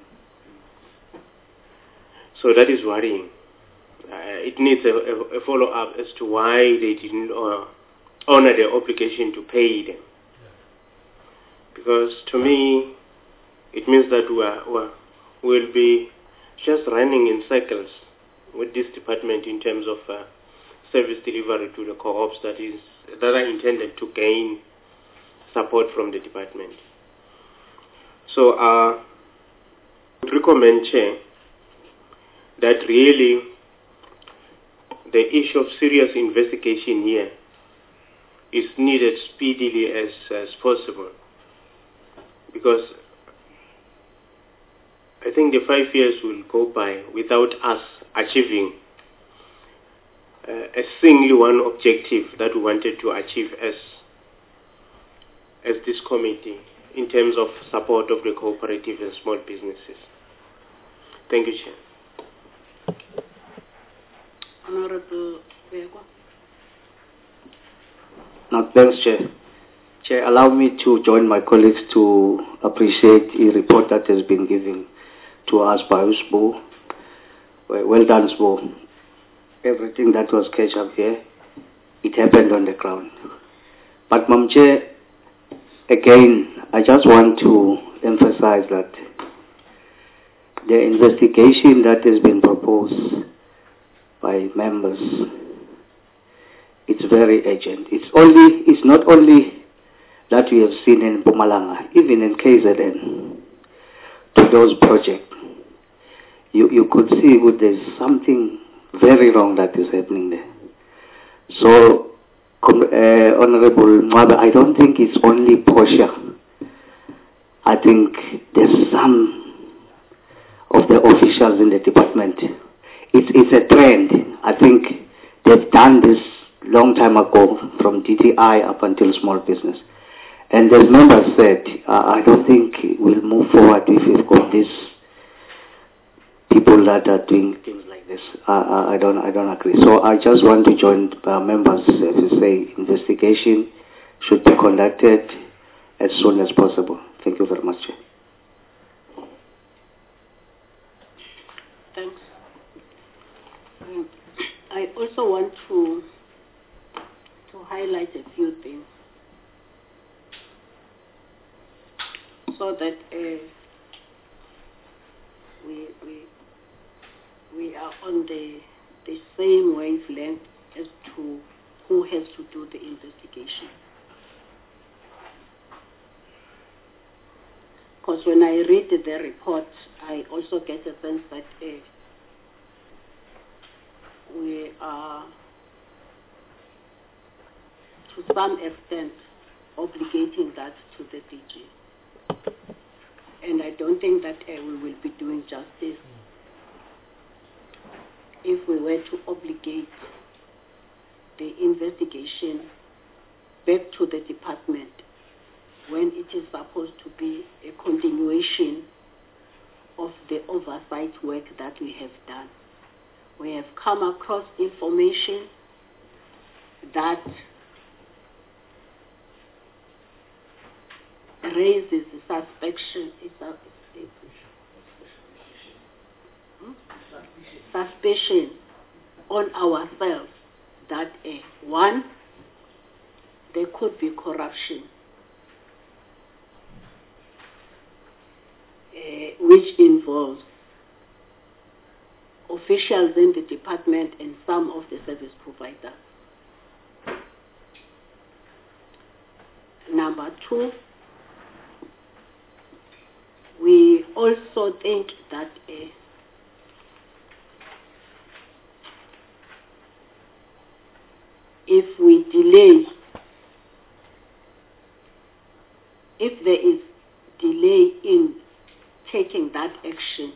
So that is worrying. Uh, it needs a, a, a follow-up as to why they didn't uh, honor their obligation to pay them. Because to me, it means that we are, we are, we'll be just running in circles with this department in terms of uh, service delivery to the co-ops that is that are intended to gain support from the department. So I uh, would recommend, Chair, that really the issue of serious investigation here is needed speedily as, as possible, because I think the five years will go by without us achieving uh, a single one objective that we wanted to achieve as, as this committee in terms of support of the cooperative and small businesses. Thank you, Chair. Honorable Begwa. No, thanks, Chair. Chair, allow me to join my colleagues to appreciate the report that has been given to us by Usbo. Well done, Sbo. Everything that was catch up here, it happened on the ground. But, Madam Chair, again, I just want to emphasize that the investigation that has been proposed by members, it's very urgent. It's only, it's not only that we have seen in Mpumalanga, even in K Z N, to those projects, you, you could see well, there's something very wrong that is happening there. So, uh, Honorable Mwabe, I don't think it's only Portia I think there's some of the officials in the department. It's, it's a trend. I think they've done this long time ago from D T I up until small business. And as members said, uh, I don't think we'll move forward if we've got these people that are doing things like this. Uh, I don't, I don't agree. So I just want to join uh, members uh, to say investigation should be conducted as soon as possible. Thank you very much, Chair. Thanks. Um, I also want to to highlight a few things so that uh, we we we are on the the same wavelength as to who has to do the investigation. Because when I read the report, I also get a sense that uh, we are, to some extent, obligating that to the D G. And I don't think that uh, we will be doing justice if we were to obligate the investigation back to the department when it is supposed to be a continuation of the oversight work that we have done. We have come across information that raises suspicion, suspicion on ourselves that uh, one, there could be corruption, uh, which involves officials in the department and some of the service providers. Number two, we also think that uh, if we delay, if there is delay in taking that action,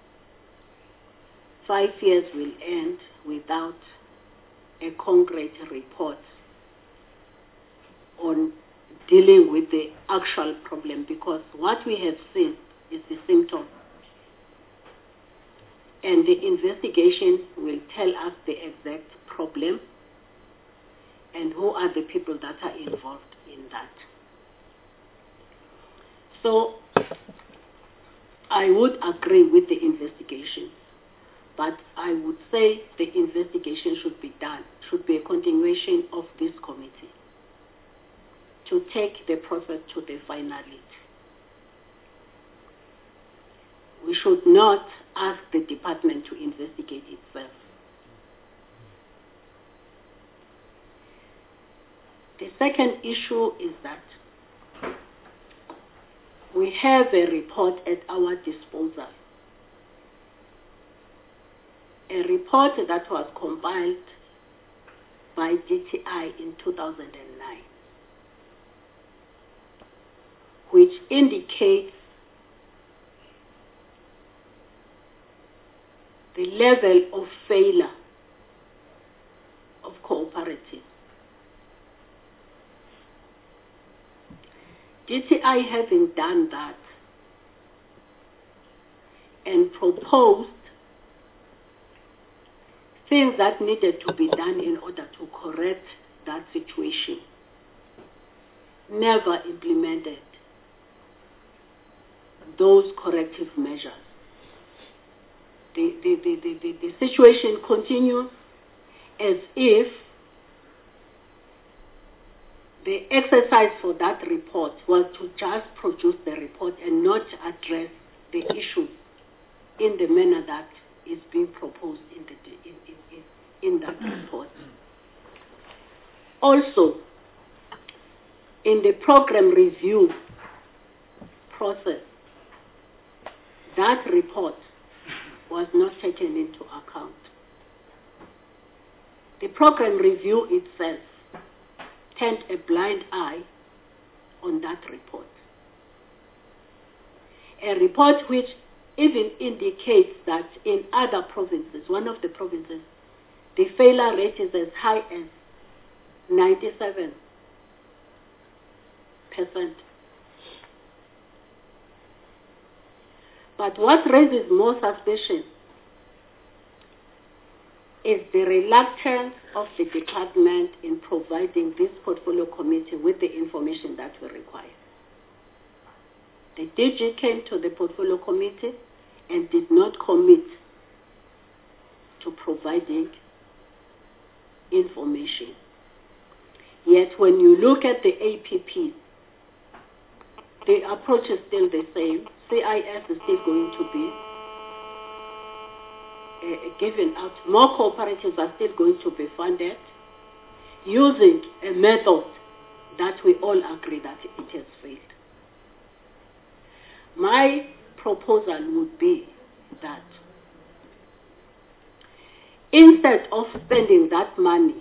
five years will end without a concrete report on dealing with the actual problem, because what we have seen is the symptom. And the investigation will tell us the exact problem and who are the people that are involved in that. So I would agree with the investigation, but I would say the investigation should be done, should be a continuation of this committee to take the process to the finality. We should not ask the department to investigate itself. The second issue is that we have a report at our disposal, a report that was compiled by D T I in two thousand nine, which indicates the level of failure of cooperatives. D T I, having done that and proposed things that needed to be done in order to correct that situation, never implemented those corrective measures. The, the, the, the, the, the situation continues as if the exercise for that report was to just produce the report and not address the issues in the manner that is being proposed in, the, in, in, in that report. Also, in the program review process, that report was not taken into account. The program review itself turned a blind eye on that report. a report which even indicates that in other provinces, one of the provinces, the failure rate is as high as ninety-seven percent. But what raises more suspicion is the reluctance of the department in providing this portfolio committee with the information that we require. The D G came to the portfolio committee and did not commit to providing information. Yet when you look at the A P P, the approach is still the same. C I S is still going to be uh, given out. More cooperatives are still going to be funded using a method that we all agree that it has failed. My proposal would be that instead of spending that money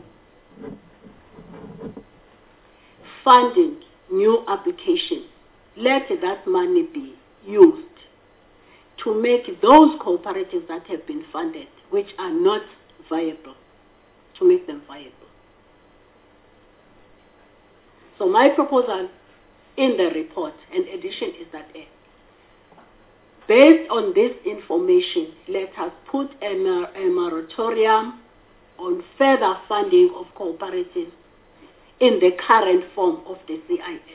funding new applications, let that money be used to make those cooperatives that have been funded, which are not viable, to make them viable. So my proposal in the report and addition is that uh, based on this information, let us put a, mor a moratorium on further funding of cooperatives in the current form of the C I S,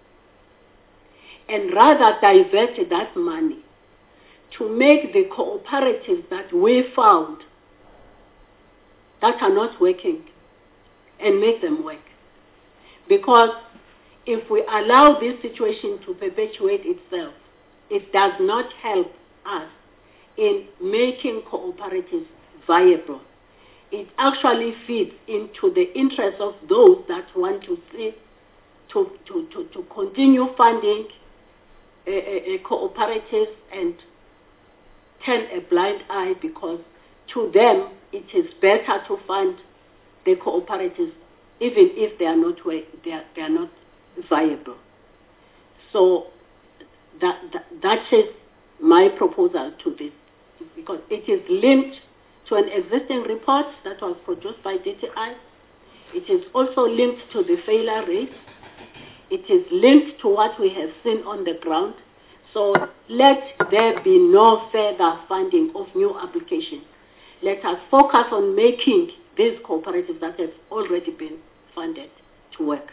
and rather divert that money to make the cooperatives that we found that are not working and make them work. Because if we allow this situation to perpetuate itself, it does not help us in making cooperatives viable. It actually feeds into the interest of those that want to see to, to, to, to continue funding a, a, a cooperatives and turn a blind eye, because to them it is better to fund the cooperatives even if they are not they are, they are not viable. So that, that that is my proposal to this, because it is linked to an existing report that was produced by D T I. It is also linked to the failure rate. It is linked to what we have seen on the ground. So let there be no further funding of new applications. Let us focus on making these cooperatives that have already been funded to work.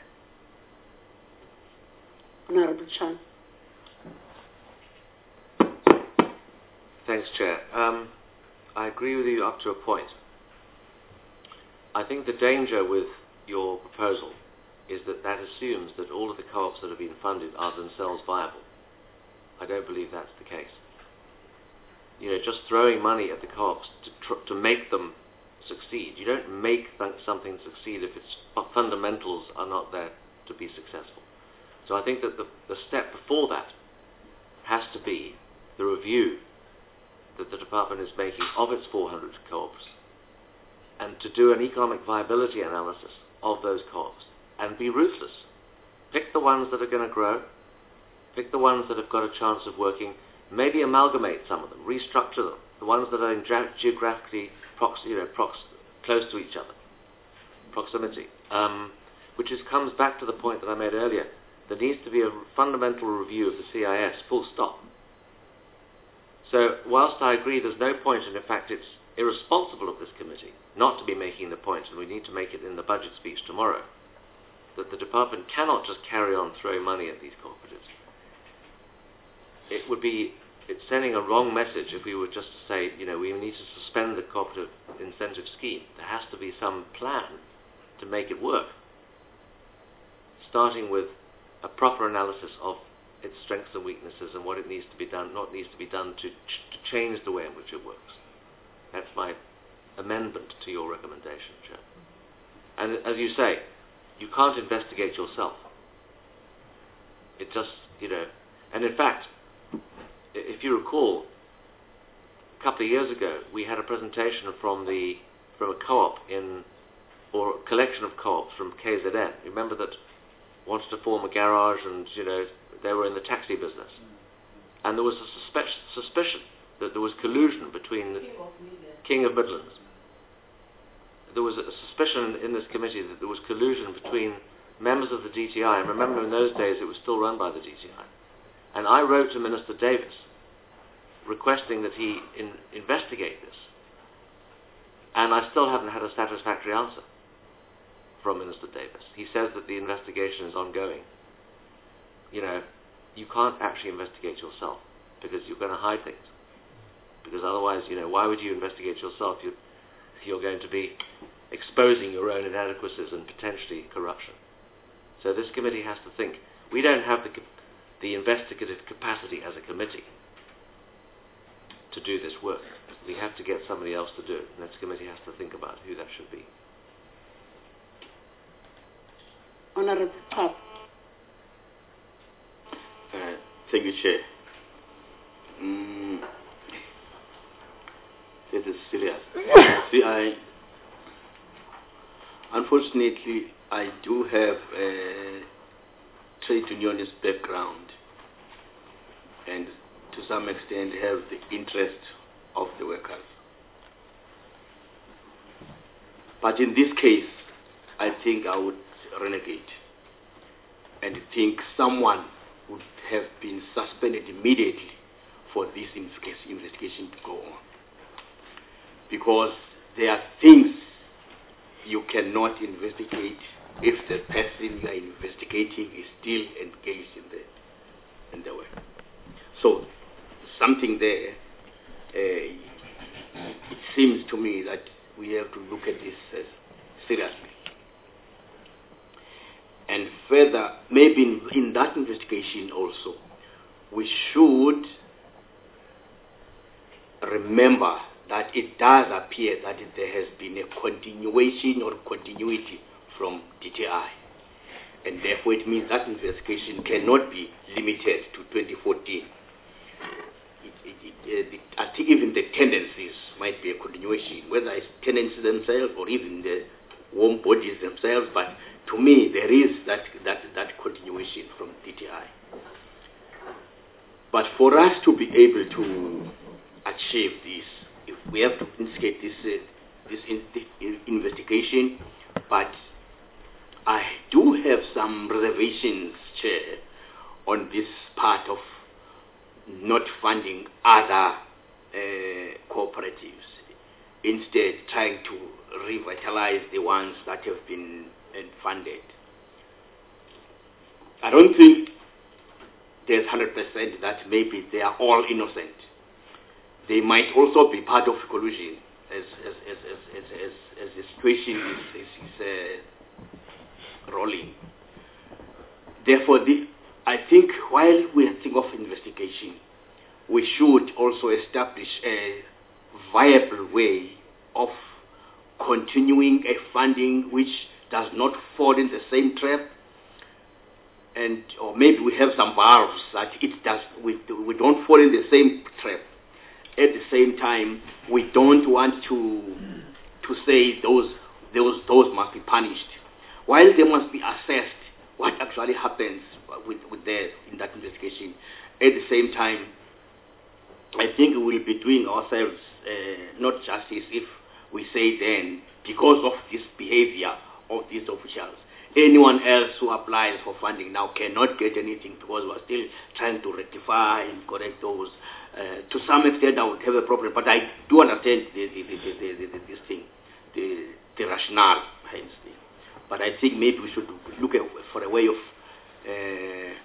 Honorable Chan. Thanks, Chair. Um, I agree with you up to a point. I think the danger with your proposal is that that assumes that all of the co-ops that have been funded are themselves viable. I don't believe that's the case. You know, just throwing money at the co-ops to, tr to make them succeed. You don't make something succeed if its fundamentals are not there to be successful. So I think that the, the step before that has to be the review that the department is making of its four hundred co-ops, and to do an economic viability analysis of those co-ops and be ruthless. Pick the ones that are going to grow, pick the ones that have got a chance of working, maybe amalgamate some of them, restructure them, the ones that are in geographically prox you know, prox close to each other, proximity, um, which is, comes back to the point that I made earlier. There needs to be a fundamental review of the C I S, full stop. So whilst I agree there's no point, and in fact it's irresponsible of this committee not to be making the point, and we need to make it in the budget speech tomorrow, that the department cannot just carry on throwing money at these cooperatives. It would be, it's sending a wrong message if we were just to say, you know, we need to suspend the cooperative incentive scheme. There has to be some plan to make it work, starting with a proper analysis of its strengths and weaknesses and what it needs to be done, not needs to be done to, ch to change the way in which it works. That's my amendment to your recommendation, Chair. And as you say, you can't investigate yourself. It just, you know, and in fact, if you recall, a couple of years ago, we had a presentation from the from a co-op in, or a collection of co-ops from K Z N. Remember that wanted to form a garage, and you know they were in the taxi business, and there was a suspe- suspicion that there was collusion between the King of Midlands. There was a suspicion in this committee that there was collusion between members of the D T I, and remember in those days it was still run by the D T I. And I wrote to Minister Davis requesting that he in, investigate this. And I still haven't had a satisfactory answer from Minister Davis. He says that the investigation is ongoing. You know, you can't actually investigate yourself because you're going to hide things. Because otherwise, you know, why would you investigate yourself if you're going to be exposing your own inadequacies and potentially corruption? So this committee has to think. We don't have the, the investigative capacity as a committee to do this work. We have to get somebody else to do it, and this committee has to think about who that should be. Honorable Pap. Uh, thank you, Chair. Mm, this is serious. See, I unfortunately I do have a trade unionist background, and to some extent have the interest of the workers. But in this case, I think I would renegade and think someone would have been suspended immediately for this investigation to go on. Because there are things you cannot investigate if the person you are investigating is still engaged in the, in the work. So something there, uh, it seems to me that we have to look at this uh, seriously. And further, maybe in, in that investigation also, we should remember that it does appear that there has been a continuation or continuity from D T I. And therefore it means that investigation cannot be limited to twenty fourteen. It, it, it, it, I think even the tendencies might be a continuation, whether it's tenants themselves or even the warm bodies themselves, but to me there is that, that, that continuation from D T I. But for us to be able to achieve this, if we have to instigate this, uh, this in, this investigation, but I do have some reservations, Chair, on this part of not funding other uh, cooperatives, instead trying to revitalize the ones that have been uh, funded. I don't think there's one hundred percent that maybe they are all innocent. They might also be part of collusion as, as, as, as, as, as, as the situation is, is, is uh, rolling. Therefore, the, I think while we think of investigation, we should also establish a viable way of continuing a funding which does not fall in the same trap, and or maybe we have some valves that it does we, we don't fall in the same trap. At the same time, we don't want to to say those those those must be punished, while they must be assessed what actually happens with with the in that investigation. At the same time, I think we will be doing ourselves uh, not justice if we say then, because of this behavior of these officials, anyone else who applies for funding now cannot get anything because we're still trying to rectify and correct those. Uh, to some extent, I would have a problem, but I do understand the, the, the, the, the, the, this thing, the, the rationale behind this thing. But I think maybe we should look at, for a way of, uh,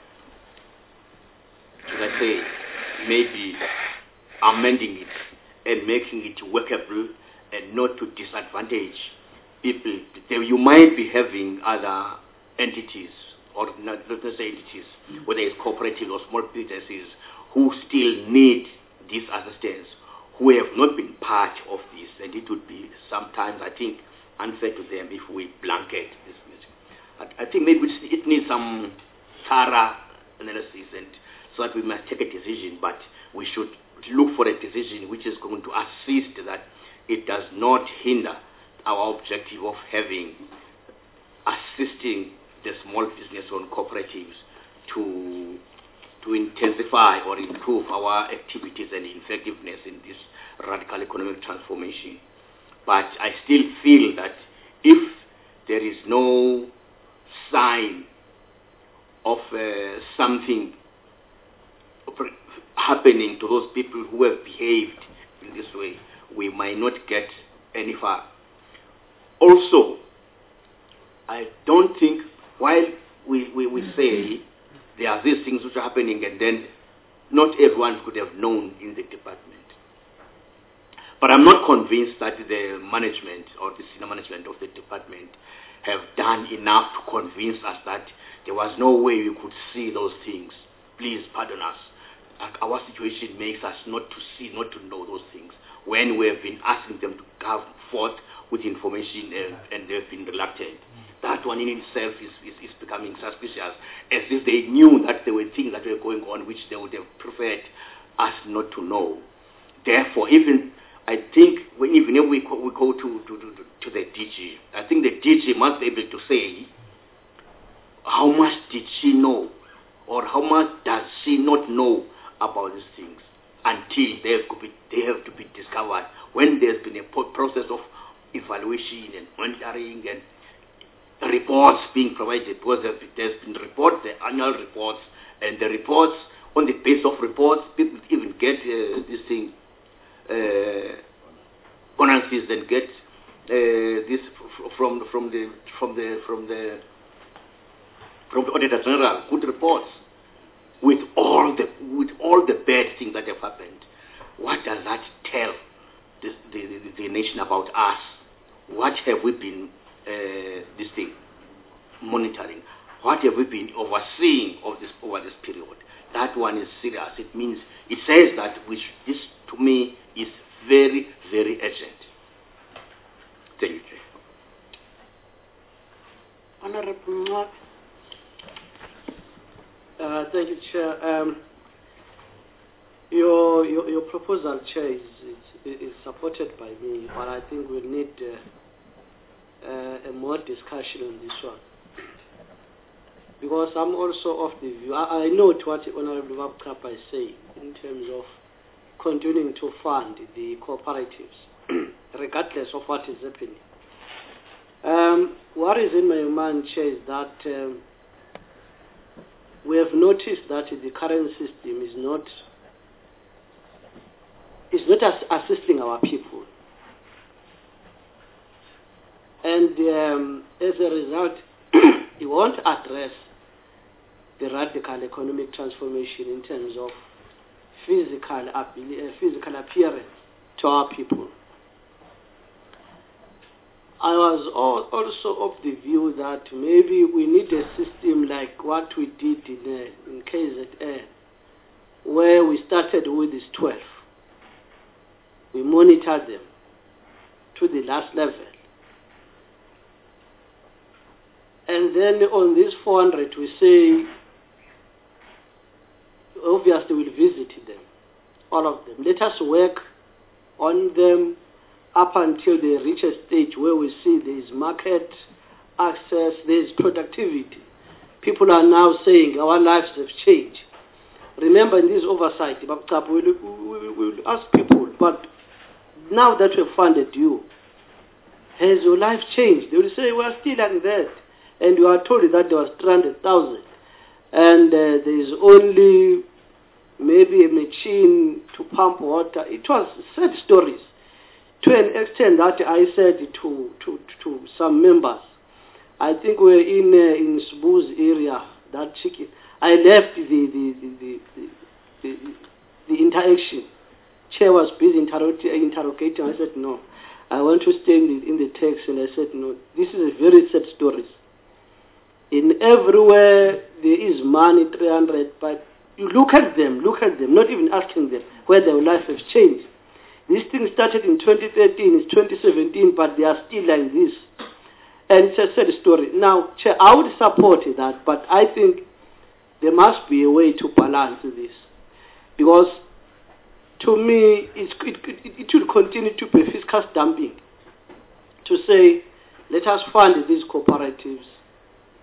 should I say, maybe amending it and making it workable and not to disadvantage people. You might be having other entities, or not, not necessarily entities, whether it's cooperative or small businesses, who still need this assistance, who have not been part of this, and it would be sometimes, I think, unfair to them if we blanket this music. I, I think maybe it needs some thorough analysis, and so that we must take a decision, but we should look for a decision which is going to assist that it does not hinder our objective of having, assisting the small business owned cooperatives to to to intensify or improve our activities and effectiveness in this radical economic transformation. But I still feel that if there is no sign of uh, something happening to those people who have behaved in this way, we might not get any far. Also, I don't think, while we, we, we say there are these things which are happening and then not everyone could have known in the department. But I'm not convinced that the management or the senior management of the department have done enough to convince us that there was no way we could see those things. Please pardon us. Our situation makes us not to see, not to know those things when we have been asking them to come forth with information and, and they've been reluctant. That one in itself is, is, is becoming suspicious, as if they knew that there were things that were going on which they would have preferred us not to know. Therefore, even I think when, even if we, we go to, to, to, to the D G, I think the D G must be able to say how much did she know or how much does she not know about these things until they have to be, they have to be discovered when there's been a process of evaluation and monitoring and reports being provided, because there's been reports, the annual reports, and the reports, on the basis of reports, people even get uh, this thing, uh, bonuses and get uh, this f- from from the from the from the from the Auditor General, good reports with all the with all the bad things that have happened. What does that tell the the, the, the nation about us? What have we been uh, this thing monitoring? What have we been overseeing of this over this period? That one is serious. It means it says that which this to me is very very urgent. Thank you, Chair. Honorable Mark. Uh, thank you, Chair. Um, your, your your proposal, Chair, is, is, is supported by me, but I think we need uh, uh, a more discussion on this one. Because I'm also of the view, I, I note what Honorable Wapkapa is saying in terms of continuing to fund the cooperatives, regardless of what is happening. Um, what is in my mind, Chair, is that um, we have noticed that the current system is not is not as assisting our people, and um, as a result, it won't address the radical economic transformation in terms of physical ability, uh, physical appearance to our people. I was also of the view that maybe we need a system like what we did in, uh, in K Z N, where we started with these twelve. We monitored them to the last level. And then on this four hundred, we say, obviously we'll visit them, all of them. Let us work on them up until they reach a stage where we see there is market access, there is productivity. People are now saying our lives have changed. Remember, in this oversight, we will we'll ask people, but now that we've funded you, has your life changed? They will say, we are still like that. And you are told that there was three hundred thousand. And uh, there is only maybe a machine to pump water. It was sad stories. To an extent that I said to, to, to some members, I think we're in uh, in Sbu's area, that chicken. I left the the, the, the, the, the, the interaction. Chair was busy interrogating. I said, no, I want to stay in the, in the text. And I said, no, this is a very sad story. In everywhere there is money, three hundred, but you look at them, look at them, not even asking them where their life has changed. This thing started in twenty thirteen, it's twenty seventeen, but they are still like this. And it's a sad story. Now, Chair, I would support that, but I think there must be a way to balance this. Because to me, it's, it, it, it will continue to be fiscal dumping. To say, let us fund these cooperatives,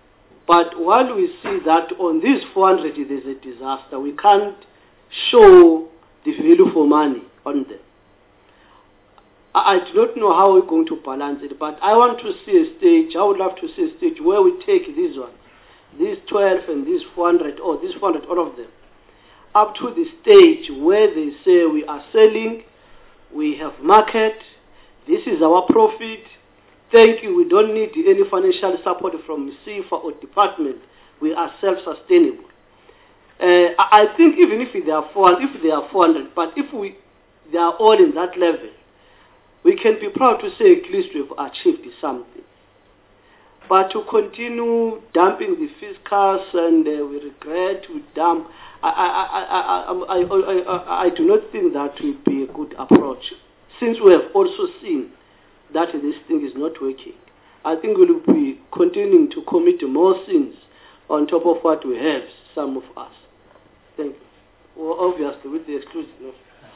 But while we see that on this four hundred there's a disaster, we can't show the value for money on them. I, I do not know how we're going to balance it, but I want to see a stage, I would love to see a stage where we take these ones, these twelve and these four hundred, or these four hundred, all of them, up to the stage where they say we are selling, we have market, this is our profit, thank you, we don't need any financial support from C I F A or department, we are self-sustainable. Uh, I I think even if they are four, if they are four hundred, but if we, they are all in that level, we can be proud to say at least we've achieved something. But to continue dumping the fiscals and uh, we regret, we dump, I, I, I, I, I, I, I, I do not think that would be a good approach, since we have also seen that this thing is not working. I think we will be continuing to commit more sins on top of what we have, some of us. Thank you. Well, obviously, with the exclusion of...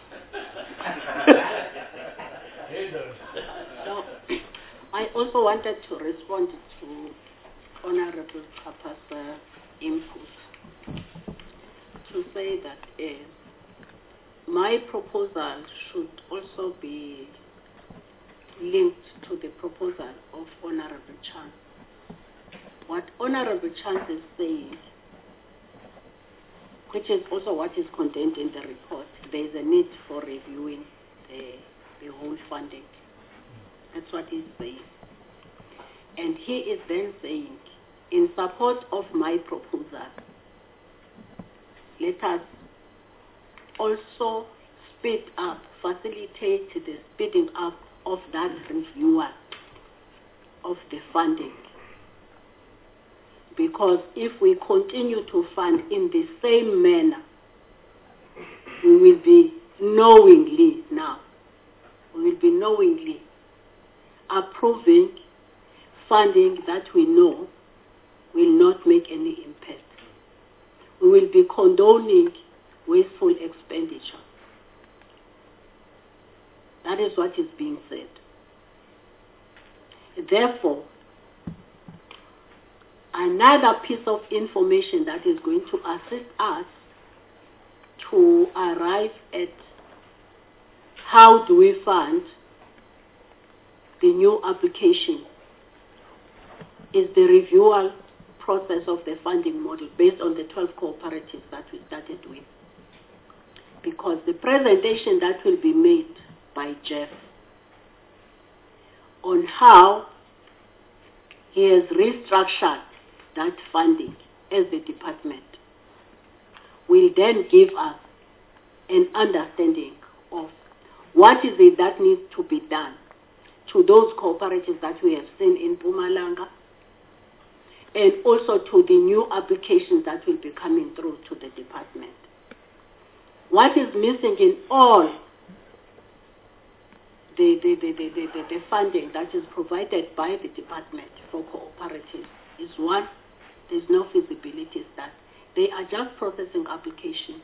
So, I also wanted to respond to Honorable Papa's uh, input to say that uh, my proposal should also be linked to the proposal of Honorable Chance. What Honorable Chance is saying, which is also what is contained in the report, there is a need for reviewing the, the whole funding. That's what he's saying. And he is then saying, in support of my proposal, let us also speed up, facilitate the speeding up of that review of the funding. Because if we continue to fund in the same manner, we will be knowingly now, we will be knowingly approving funding that we know will not make any impact. We will be condoning wasteful expenditure. That is what is being said. Therefore, another piece of information that is going to assist us to arrive at how do we fund the new application is the reviewal process of the funding model based on the twelve cooperatives that we started with. Because the presentation that will be made by Jeff on how he has restructured that funding as the department will then give us an understanding of what is it that needs to be done to those cooperatives that we have seen in Mpumalanga, and also to the new applications that will be coming through to the department. What is missing in all the, the, the, the, the, the, the funding that is provided by the department for cooperatives is one, there's no feasibility study. They are just processing applications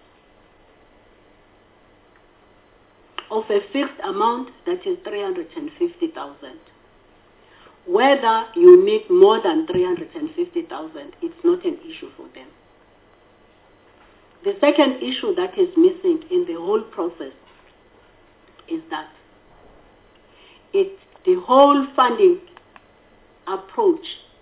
of a fixed amount that is three hundred fifty thousand. Whether you need more than three hundred fifty thousand, it's not an issue for them. The second issue that is missing in the whole process is that it, the whole funding approach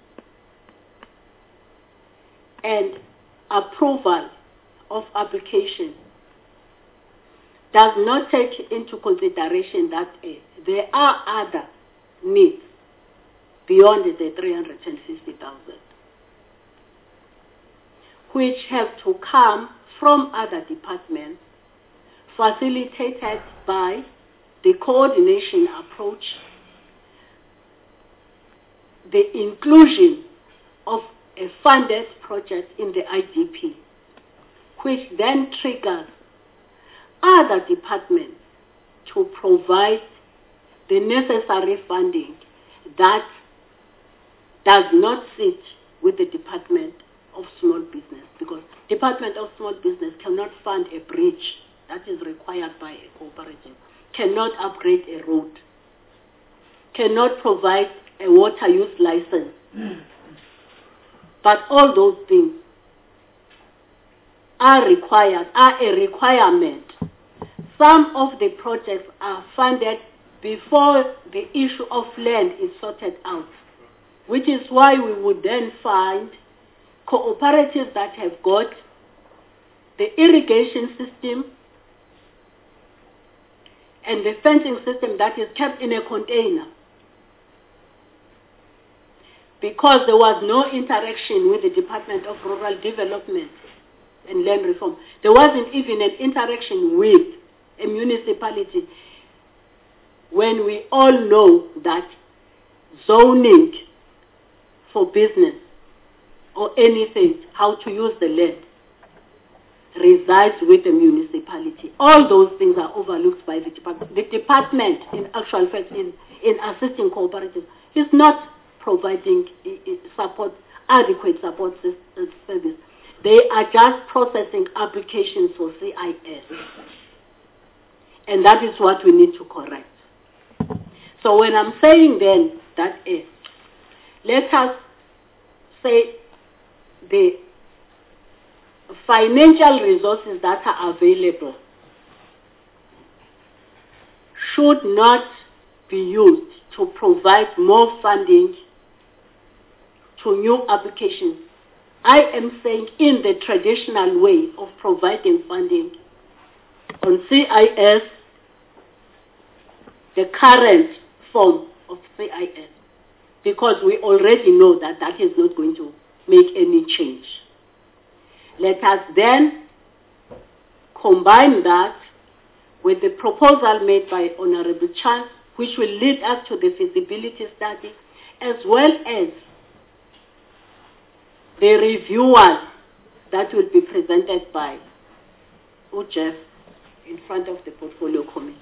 and approval of application does not take into consideration that uh, there are other needs beyond the three hundred fifty thousand, which have to come from other departments, facilitated by the coordination approach, the inclusion of a funded project in the I D P, which then triggers other departments to provide the necessary funding that does not sit with the Department of Small Business, because Department of Small Business cannot fund a bridge that is required by a cooperative, cannot upgrade a road, cannot provide a water use license But all those things are required, are a requirement. Some of the projects are funded before the issue of land is sorted out, which is why we would then find cooperatives that have got the irrigation system and the fencing system that is kept in a container, because there was no interaction with the Department of Rural Development and Land Reform. There wasn't even an interaction with a municipality, when we all know that zoning for business or anything, how to use the land, resides with the municipality. All those things are overlooked by the department. The department, in actual fact, in, in assisting cooperatives, is not providing support, adequate support service. They are just processing applications for C I S. And that is what we need to correct. So when I'm saying then that is, let us say the financial resources that are available should not be used to provide more funding to new applications. I am saying in the traditional way of providing funding on C I S, the current form of C I S, because we already know that that is not going to make any change. Let us then combine that with the proposal made by Honorable Charles, which will lead us to the feasibility study, as well as the reviewers that will be presented by U J E F in front of the portfolio committee.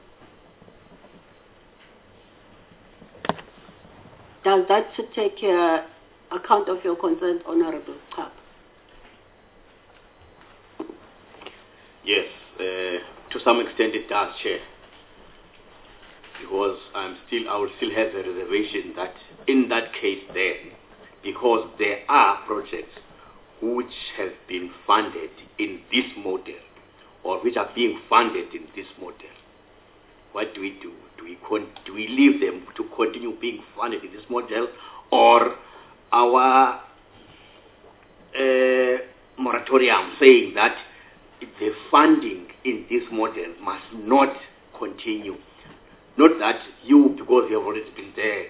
Does that take uh, account of your concerns, Honorable Kapp? Yes, uh, to some extent it does, Chair. Because I'm still, I would still have a reservation that in that case there, because there are projects which have been funded in this model, or which are being funded in this model, what do we do? Do we, con do we leave them to continue being funded in this model, or our uh, moratorium saying that the funding in this model must not continue? Not that you, because you have already been there,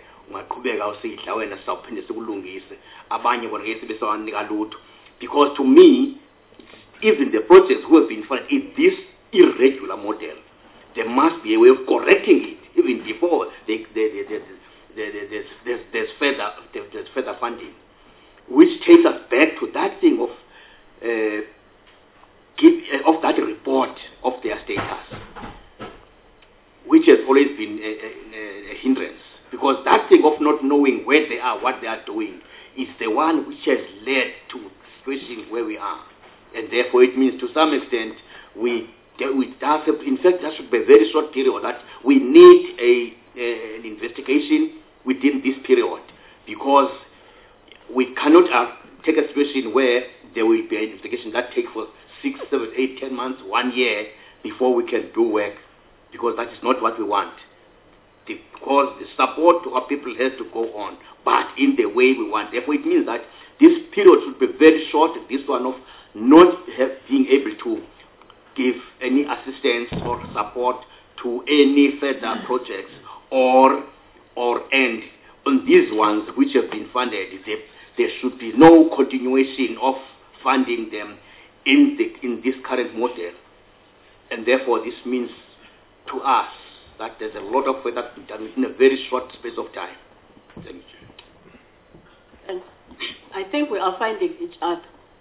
because to me, even the projects who have been funded in this irregular model, there must be a way of correcting it even before they, they, they, they, they, they, there's, there's, there's, further, there's further funding, which takes us back to that thing of uh, give, uh, of that report of their status, which has always been a, a, a hindrance, because that thing of not knowing where they are, what they are doing, is the one which has led to the situation where we are. And therefore it means to some extent we, we have, in fact that should be a very short period, that we need a, a, an investigation within this period, because we cannot uh, take a situation where there will be an investigation that takes for six, seven, eight, ten months, one year before we can do work, because that is not what we want. The, because the support to our people has to go on, but in the way we want. Therefore, it means that this period should be very short, this one of not have, being able to give any assistance or support to any further projects, or or end on these ones which have been funded. There, there should be no continuation of funding them in, the, in this current model. And therefore, this means to us that there's a lot of work that can be done in a very short space of time. Thank you. And I think we are finding each other.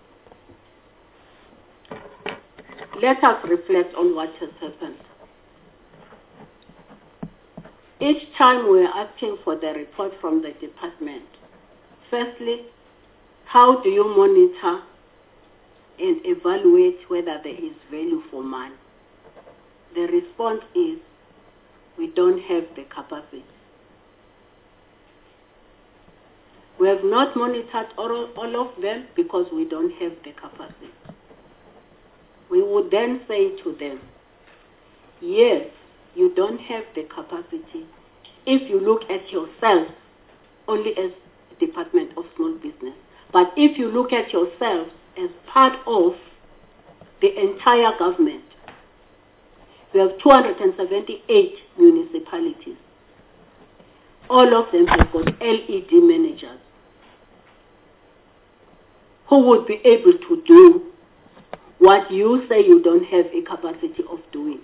Let us reflect on what has happened. Each time we are asking for the report from the department, firstly, how do you monitor and evaluate whether there is value for money? The response is, we don't have the capacity. We have not monitored all, all of them because we don't have the capacity. We would then say to them, yes, you don't have the capacity if you look at yourself only as a Department of Small Business. But if you look at yourself as part of the entire government, we have two hundred seventy-eight municipalities. All of them have got L E D managers who would be able to do what you say you don't have a capacity of doing.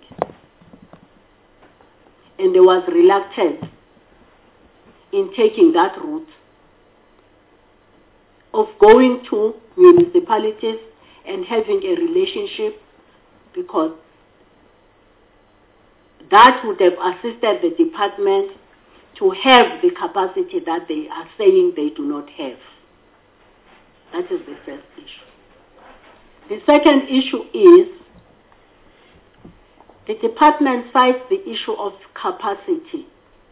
And there was reluctance in taking that route of going to municipalities and having a relationship, because that would have assisted the department to have the capacity that they are saying they do not have. That is the first issue. The second issue is the department cites the issue of capacity.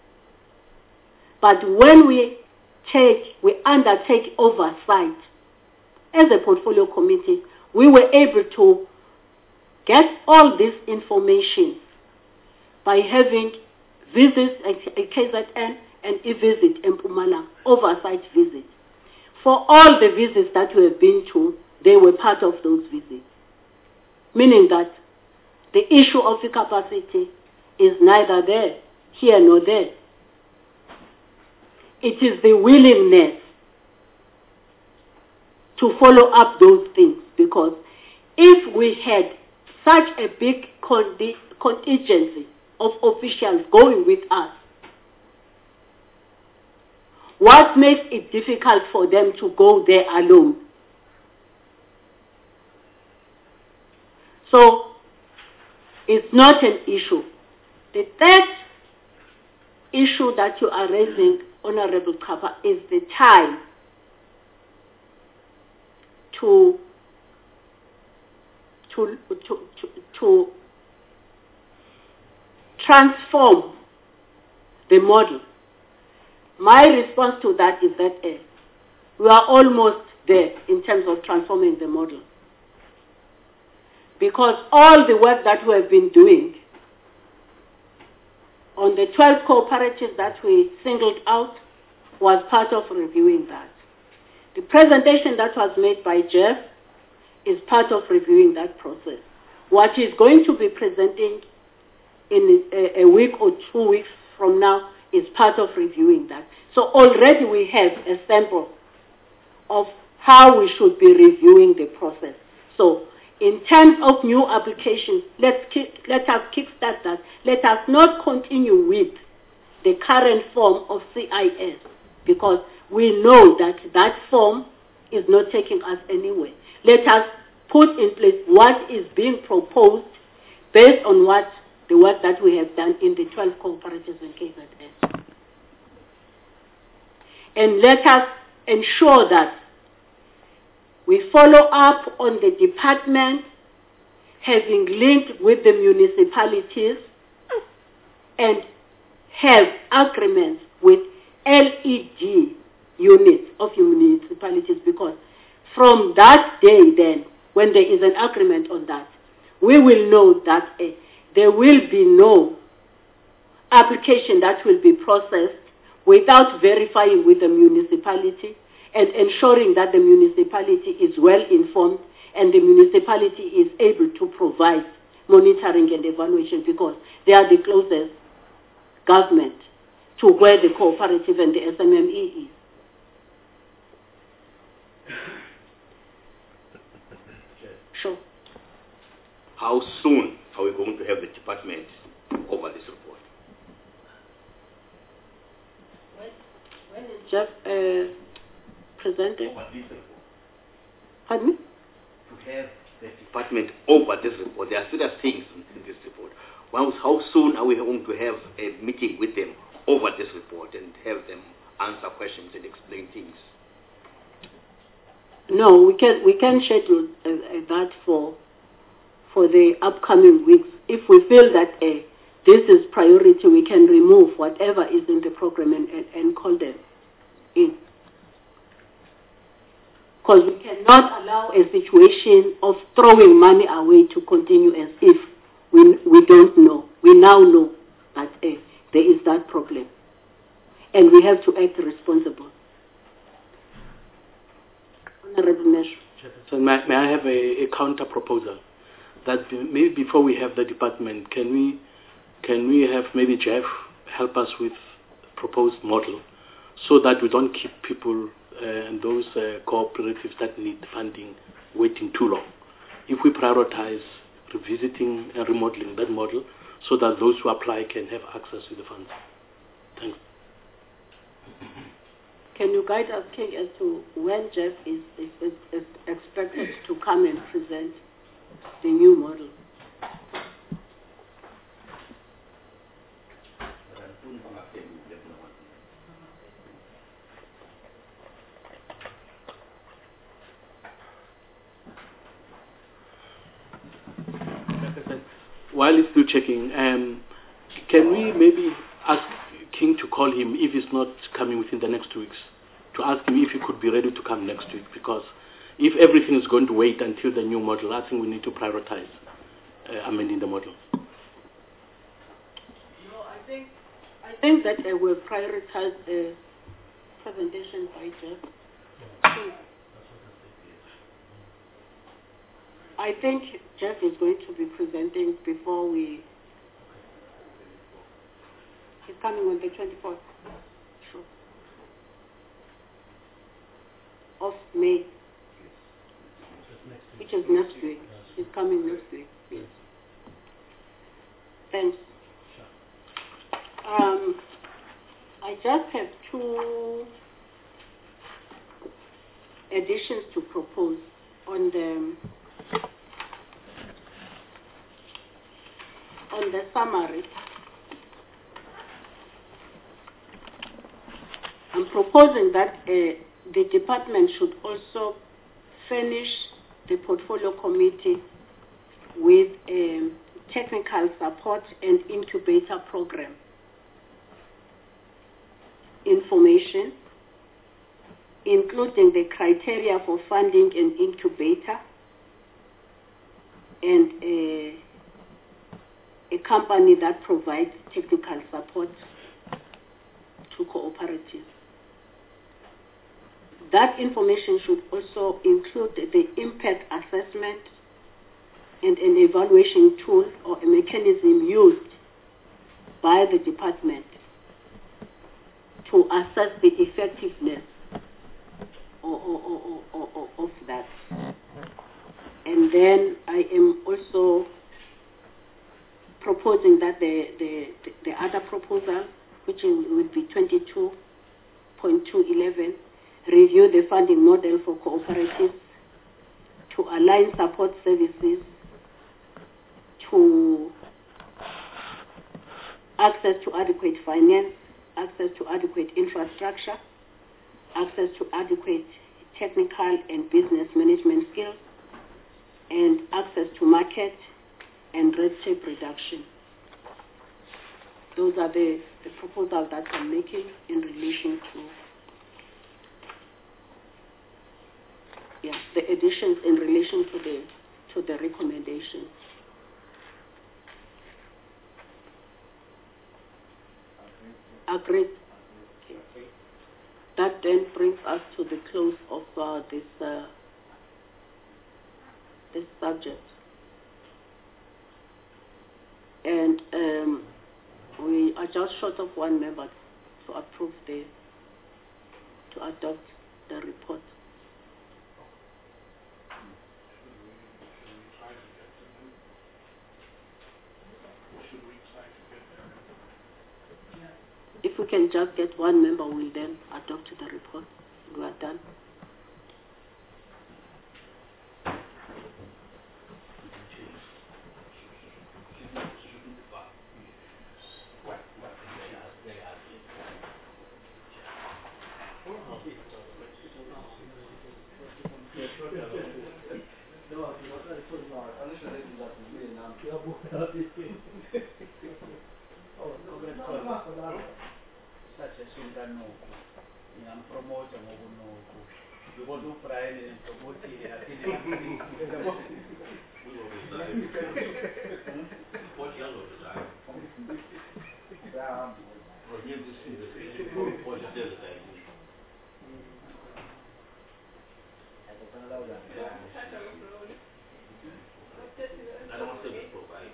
But when we take, we undertake oversight as a portfolio committee, we were able to get all this information by having visits at K Z N and a visit in Mpumalanga, oversight visits. For all the visits that we have been to, they were part of those visits. Meaning that the issue of the capacity is neither there, here nor there. It is the willingness to follow up those things, because if we had such a big contingency of officials going with us, what makes it difficult for them to go there alone? So, it's not an issue. The third issue that you are raising, Honorable Kapa, is the time to, to, to, to, to transform the model. My response to that is that uh, we are almost there in terms of transforming the model. Because all the work that we have been doing on the twelve cooperatives that we singled out was part of reviewing that. The presentation that was made by Jeff is part of reviewing that process. What he's going to be presenting in a, a week or two weeks from now is part of reviewing that. So already we have a sample of how we should be reviewing the process. So in terms of new applications, let's kick, let us kickstart that. Let us not continue with the current form of C I S, because we know that that form is not taking us anywhere. Let us put in place what is being proposed based on what the work that we have done in the twelve cooperatives in K Z N. And let us ensure that we follow up on the department having linked with the municipalities and have agreements with L E D units of municipalities, because from that day then, when there is an agreement on that, we will know that uh, there will be no application that will be processed without verifying with the municipality and ensuring that the municipality is well informed and the municipality is able to provide monitoring and evaluation, because they are the closest government to where the cooperative and the S M M E is. Sure. How soon are we going to have the department over this report? When is Jeff uh, presented? Over this report. Pardon me? To have the department over this report. There are serious things in, in this report. Well, how soon are we going to have a meeting with them over this report and have them answer questions and explain things? No, we can we can schedule uh, uh, that for for the upcoming weeks. If we feel that uh, this is priority, we can remove whatever is in the program and, and, and call them in. Because we cannot allow a situation of throwing money away to continue as if we, we don't know. We now know that uh, there is that problem. And we have to act responsible. Honorable Measure. So may, may I have a, a counter proposal? That be, maybe before we have the department, can we can we have maybe Jeff help us with proposed model, so that we don't keep people uh, and those uh, cooperatives that need funding waiting too long. If we prioritize revisiting and remodeling that model, so that those who apply can have access to the funds. Thanks. Can you guide us, King, as to when Jeff is, is, is, is expected to come and present the new model? While he's still checking, um, can we maybe ask King to call him if he's not coming within the next two weeks, to ask him if he could be ready to come next week? Because if everything is going to wait until the new model, I think we need to prioritize uh, amending the model. No, I think I think that uh, we'll prioritize the presentation by Jeff. Yeah. I think Jeff is going to be presenting before we... He's coming on the twenty-fourth. Sure. Of May. Which is next week. He's coming next week. Yes. Thanks. Um, I just have two additions to propose on the on the summary. I'm proposing that uh, the department should also furnish the portfolio committee with um, technical support and incubator program information, including the criteria for funding an incubator and a, a company that provides technical support to cooperatives. That information should also include the impact assessment and an evaluation tool or a mechanism used by the department to assess the effectiveness or, or, or, or, or, of that. And then I am also proposing that the, the, the other proposal, which will be twenty-two point two eleven, review the funding model for cooperatives to align support services to access to adequate finance, access to adequate infrastructure, access to adequate technical and business management skills, and access to market and red tape reduction. Those are the, the proposals that I'm making in relation to yeah, the additions in relation to the to the recommendations. Agreed. Okay. That then brings us to the close of uh, this uh, this subject, and um, we are just short of one member to approve the to adopt the report. If we can just get one member, we'll then adopt the report. We are done. Such as in Ganoku, in Promoter Mogunoku, Because of Friday, so what he had to do. What young was that? Yeah. Well, you just see the thing. What you did today. I don't know that. I don't want to be provided.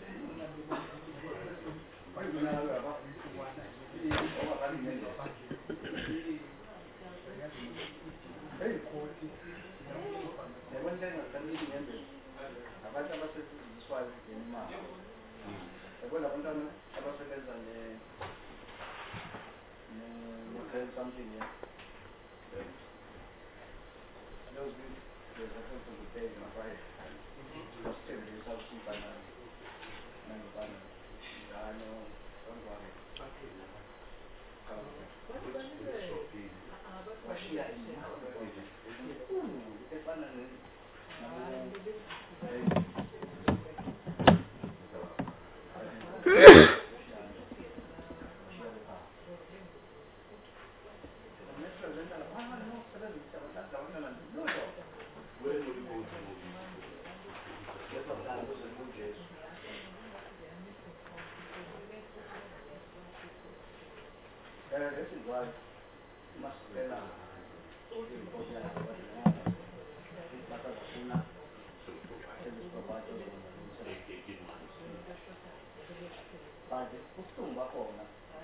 Abantu abasetshenziswayo ngemali yabona abantwana abasebenza ne ne something yeah those people there's a sense of the day in a Friday still there's some super and and and I know don't worry washia in efana ne this is why you must spend a but the custom bakhona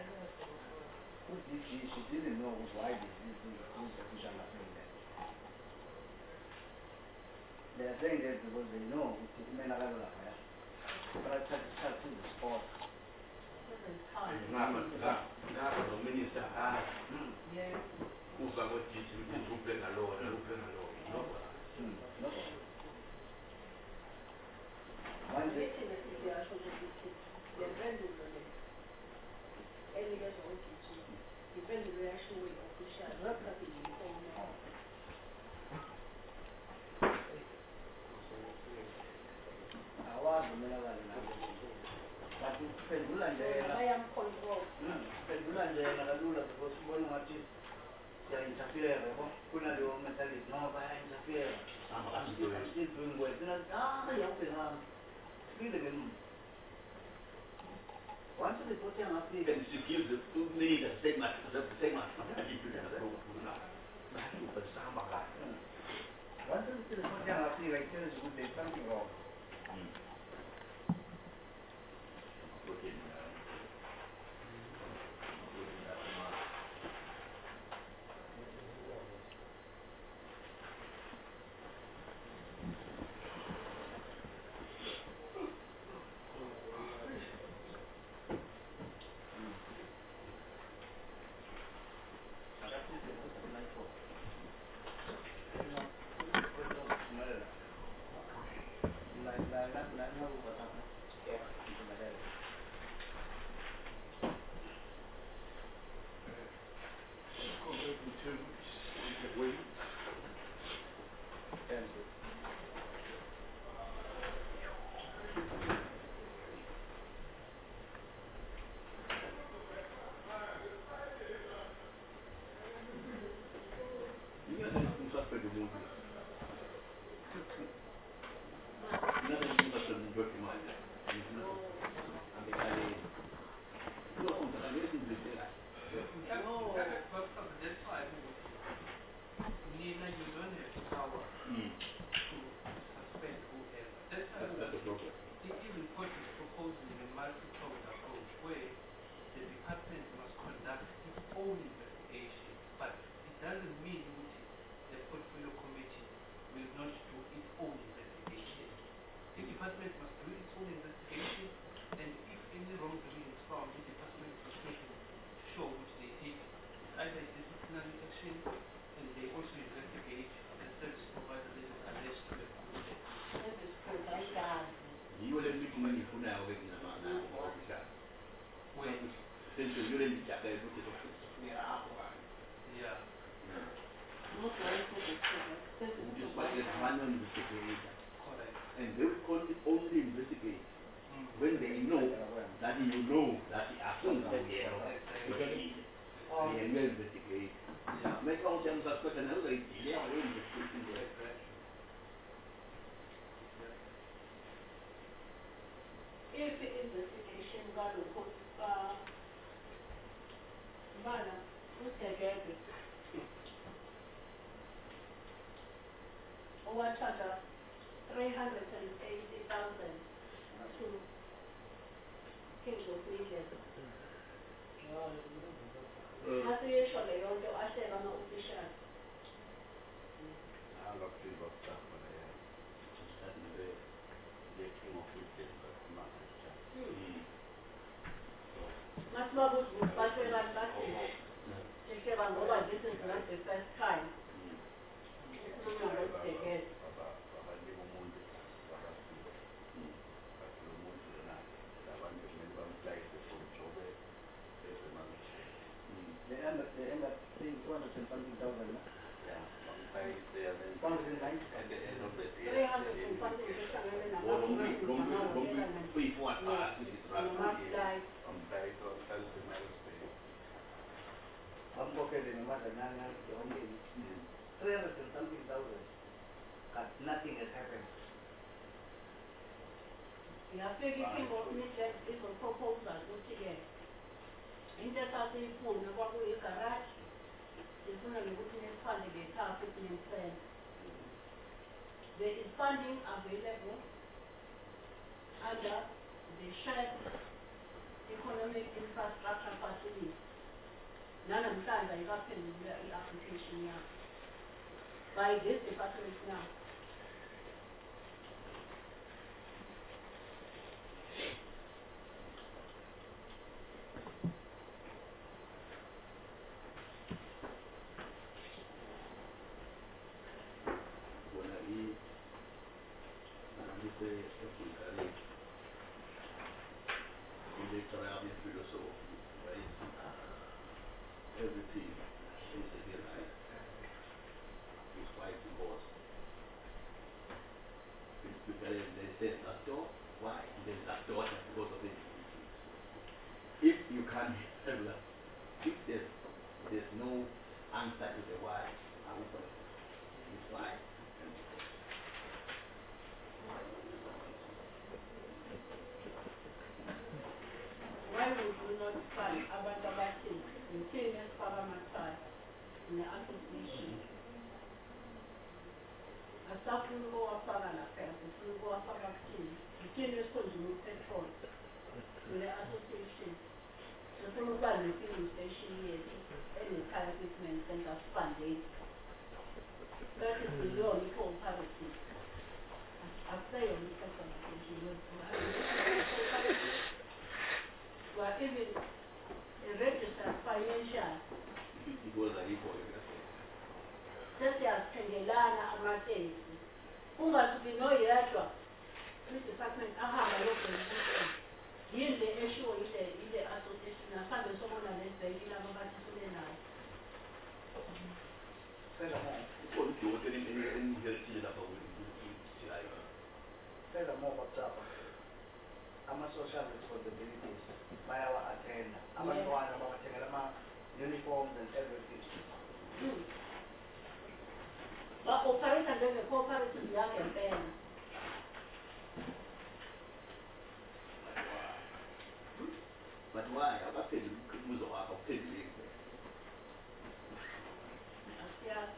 she she didn't know why this is who's the official there. They are saying that because they know it's men are like that. But I tried to tell to the sport. Now, now, the minister has who's going to teach you to play a law and play a law. No, no. One day. Once they put them up there, and she gives the two lead a statement, the statement, and he put them up. Once they put them up there, like this, there's something wrong. And we investigate. Yeah, make all them suspect and other idea, we investigate in the right direction. If the investigation got a good, uh, Bala, who's the guy? Over charge three hundred eighty thousand to King of Media. That's usually on the Asher on the official. I love to go stuff, but I have just had the King of Media, but not Much more would be better than that. Take care of over, this is not the first time. It's not about the head. They end up, they end up paying two hundred and something thousand, no? Yeah, one pay there, then. One hundred and ninety. At the end of the day. Three hundred and something, just a minute. Well, when we, when we, when we, we, what, uh, this is right here. From pay to, tell the miles pay. I'm okay with the matter, Nana, the only three hundred and something thousand. But nothing has happened. Yeah, figure people need that is a proposal, which again. In the South Phone, the one with garage, is one of the witness funding the top fifteen percent. There is funding available under the shared economic infrastructure facility. None of them are even in the application now. By this department now. Everything is again, right? It's quite divorced. It's because they said that door. Why? There's that door because of it. If you can't have that, if there's, there's no answer to the why, I will put it. It's why. Why would you not find Abandabati in Kenya's Paramatai in the association? A staff will go up on a fair, it will go up on a team, the Kenya's consumer petrol in the association. The full value filling station here, any kind of equipment and that's funded. That is the only whole parity. I say on the association, we are even a registered financial. It was a report. Sesi asithengelana amatekisi. Ungasuki noyedwa kwi-department ahamba yobhekisa. Yini le eshiwo ile ile association asambe sobona nezibheki labo bathi sule nayo. Furthermore, WhatsApp, ama social responsibilities, bayawa attend, abantwana bawathengela ama uniforms and everything. Ba operate njenge cooperative yakhe mpela. But why? Abaphendula umkhiqizo wakho awuphenduleki. Asiyazi.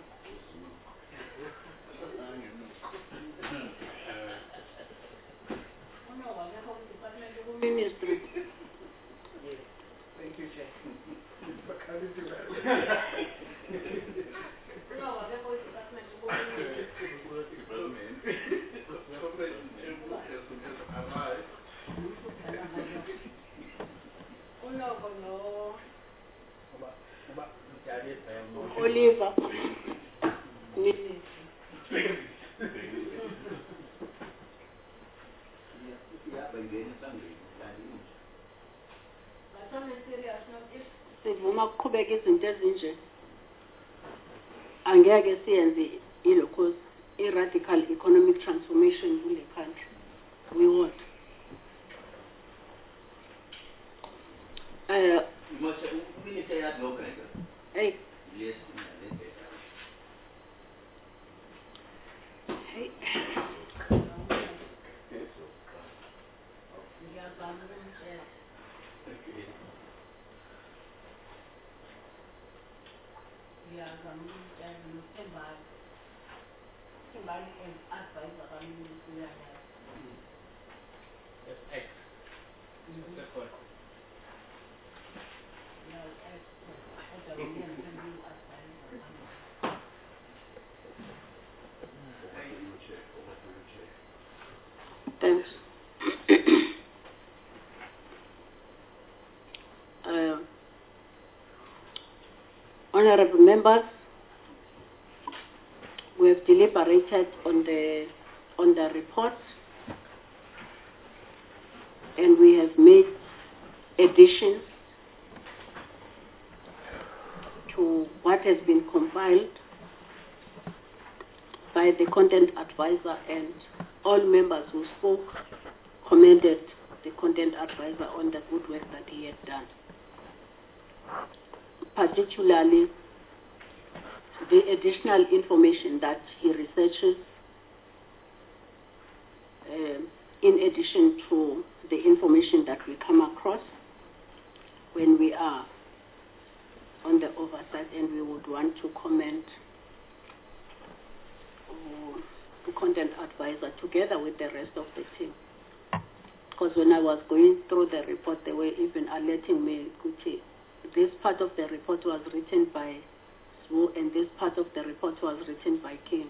Ministry. Yes. Thank you, Chair. For coming to that. No, I don't want department to go Oliver. Sivuma ukuqhubeka izinto ezinje angeke siyenze ilokho i-radical economic transformation kule country we want uh, You must say, we need to say that no connector. Hey. Yes, Hey. X. That's what. Thanks. uh, honorable members, we have deliberated on the on the report, and we have made additions to what has been compiled by the content advisor, and all members who spoke commended the content advisor on the good work that he had done. Particularly the additional information that he researches uh, in addition to the information that we come across when we are on the oversight, and we would want to comment uh, the content advisor together with the rest of the team. Because when I was going through the report, they were even alerting me, Kuti, this part of the report was written by Swo, and this part of the report was written by King.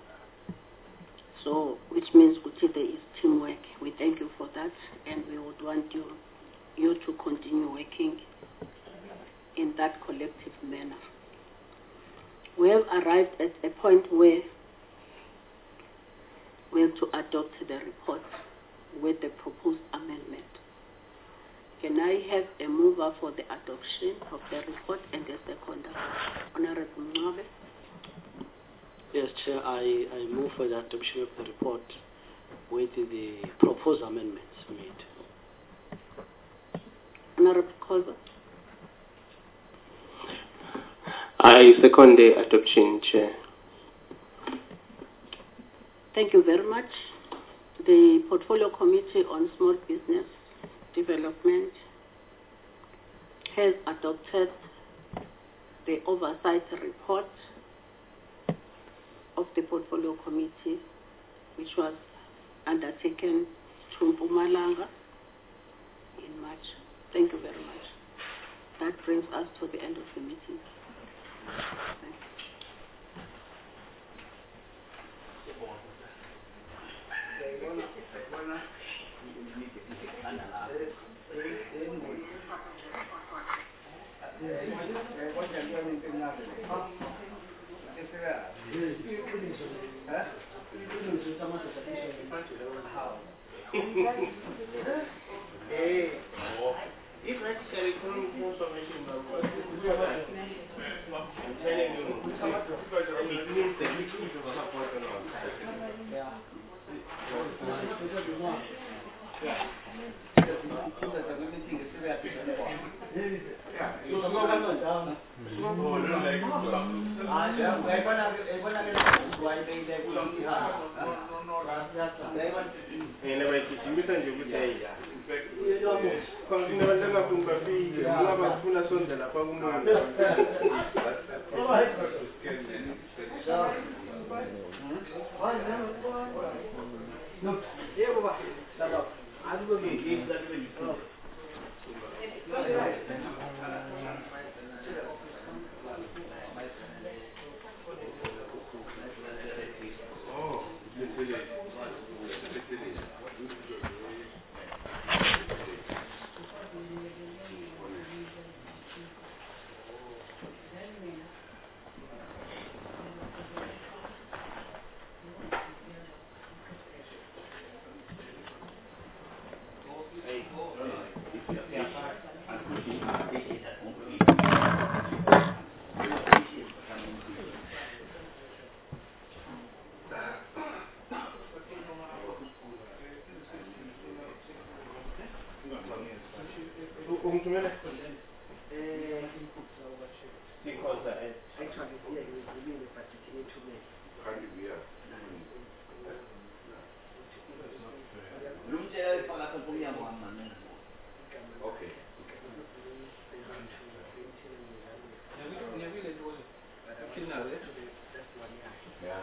So, which means, Kuti, there is teamwork. We thank you for that, and we would want you, you to continue working in that collective manner. We have arrived at a point where we have to adopt the report with the proposed amendment. Can I have a mover for the adoption of the report and the seconder? Honorable Mwabe. Yes, Chair, I, I move for the adoption of the report with the proposed amendments made. Honorable Kolber. I second the adoption, Chair. Thank you very much. The Portfolio Committee on Small Business Development has adopted the oversight report of the Portfolio Committee, which was undertaken to Mpumalanga in March. Thank you very much. That brings us to the end of the meeting. Thank you. If necessary, information about I'm telling you, it means the victims of support on our side. Yeah. actually here in Zimile, but it need to make. Can't be here. Okay. Yeah.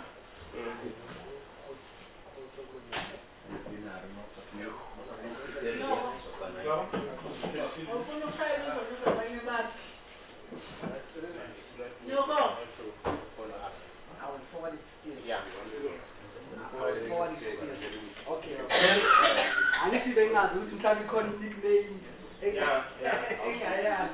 No, go. I will forward it still. Yeah. I will forward it still. Okay. And if you don't know, you can try to call nickname. Yeah, yeah. Yeah, yeah.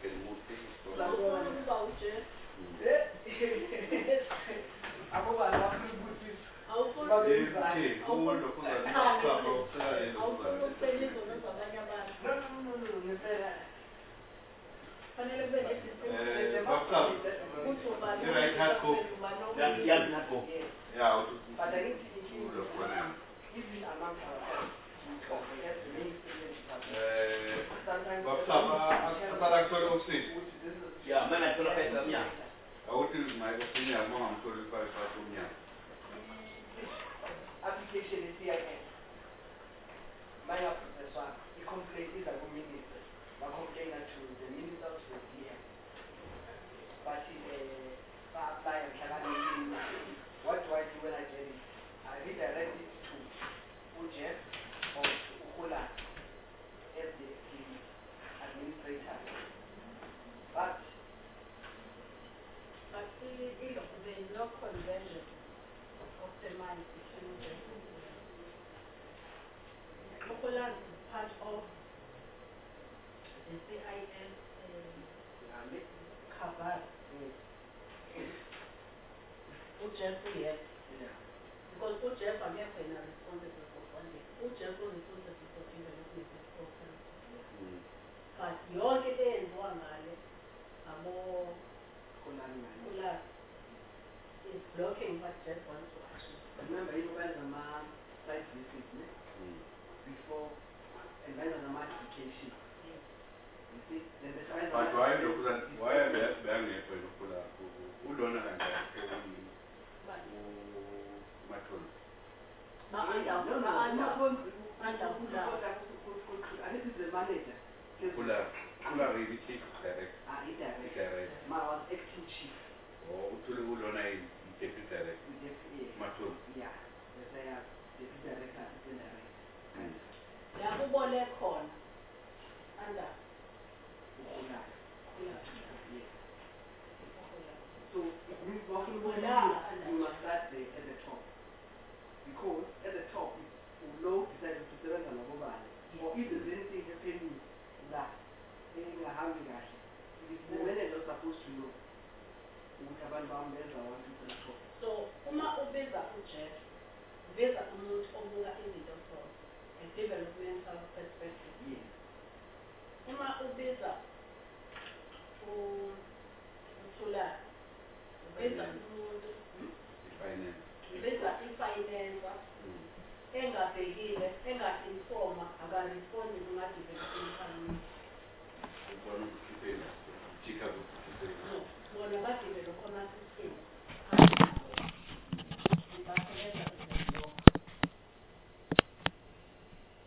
Yeah, man, I feel like I'm young. I would use my opinion, I'm told if I pass on here. Application is here again. My professor, the complaint is a minister. My complaint to the minister to the D M. But uh, apply and can I what do I do when I get it? I redirect it to U J F or to Ukula as the, the administrator. But But there is no conversion of the money between the two. Mokoland is part of the C I S um, cover. Ujeff, yes. Because Ujeff, I'm not responsible for funding. Ujeff is responsible for development of programs. But yonke eyenziwa ngale abo Kulas is blocking what Jeff wants to achieve. remember, you guys are my site visit ne? Before and then on my application. You see, then the site But why do you why are they being here for the who don't know that? Ma anda No, no, anda no. anda And this is the manager. Kula, Kula really chief direct. Ah, he direct. Direct. Ma was acting chief. Oh, Utulu Ulona is deputy direct. Matul. Yeah. They are deputy director, assistant director. yakubone khona anda Ukula. Ukula. Yes. So it means working with Ukula. you must start there at the top. Because at the top it's low decided to serve on a mobile. Or if there's anything happening that in a having it is the manager supposed to know. Ukuthi abantu bambeza one two three four. So uma ubiza uJeff ubiza umuntu obuka izinto from a developmental perspective. Yes. Uma ubiza u uthula ubiza umuntu Finance. ubiza ifinance engabhekile enga-informa akarespondi kuma-developmental Ukwana ukukhipela. Chika ukukhipela. bona badevelopha ama-system basebenza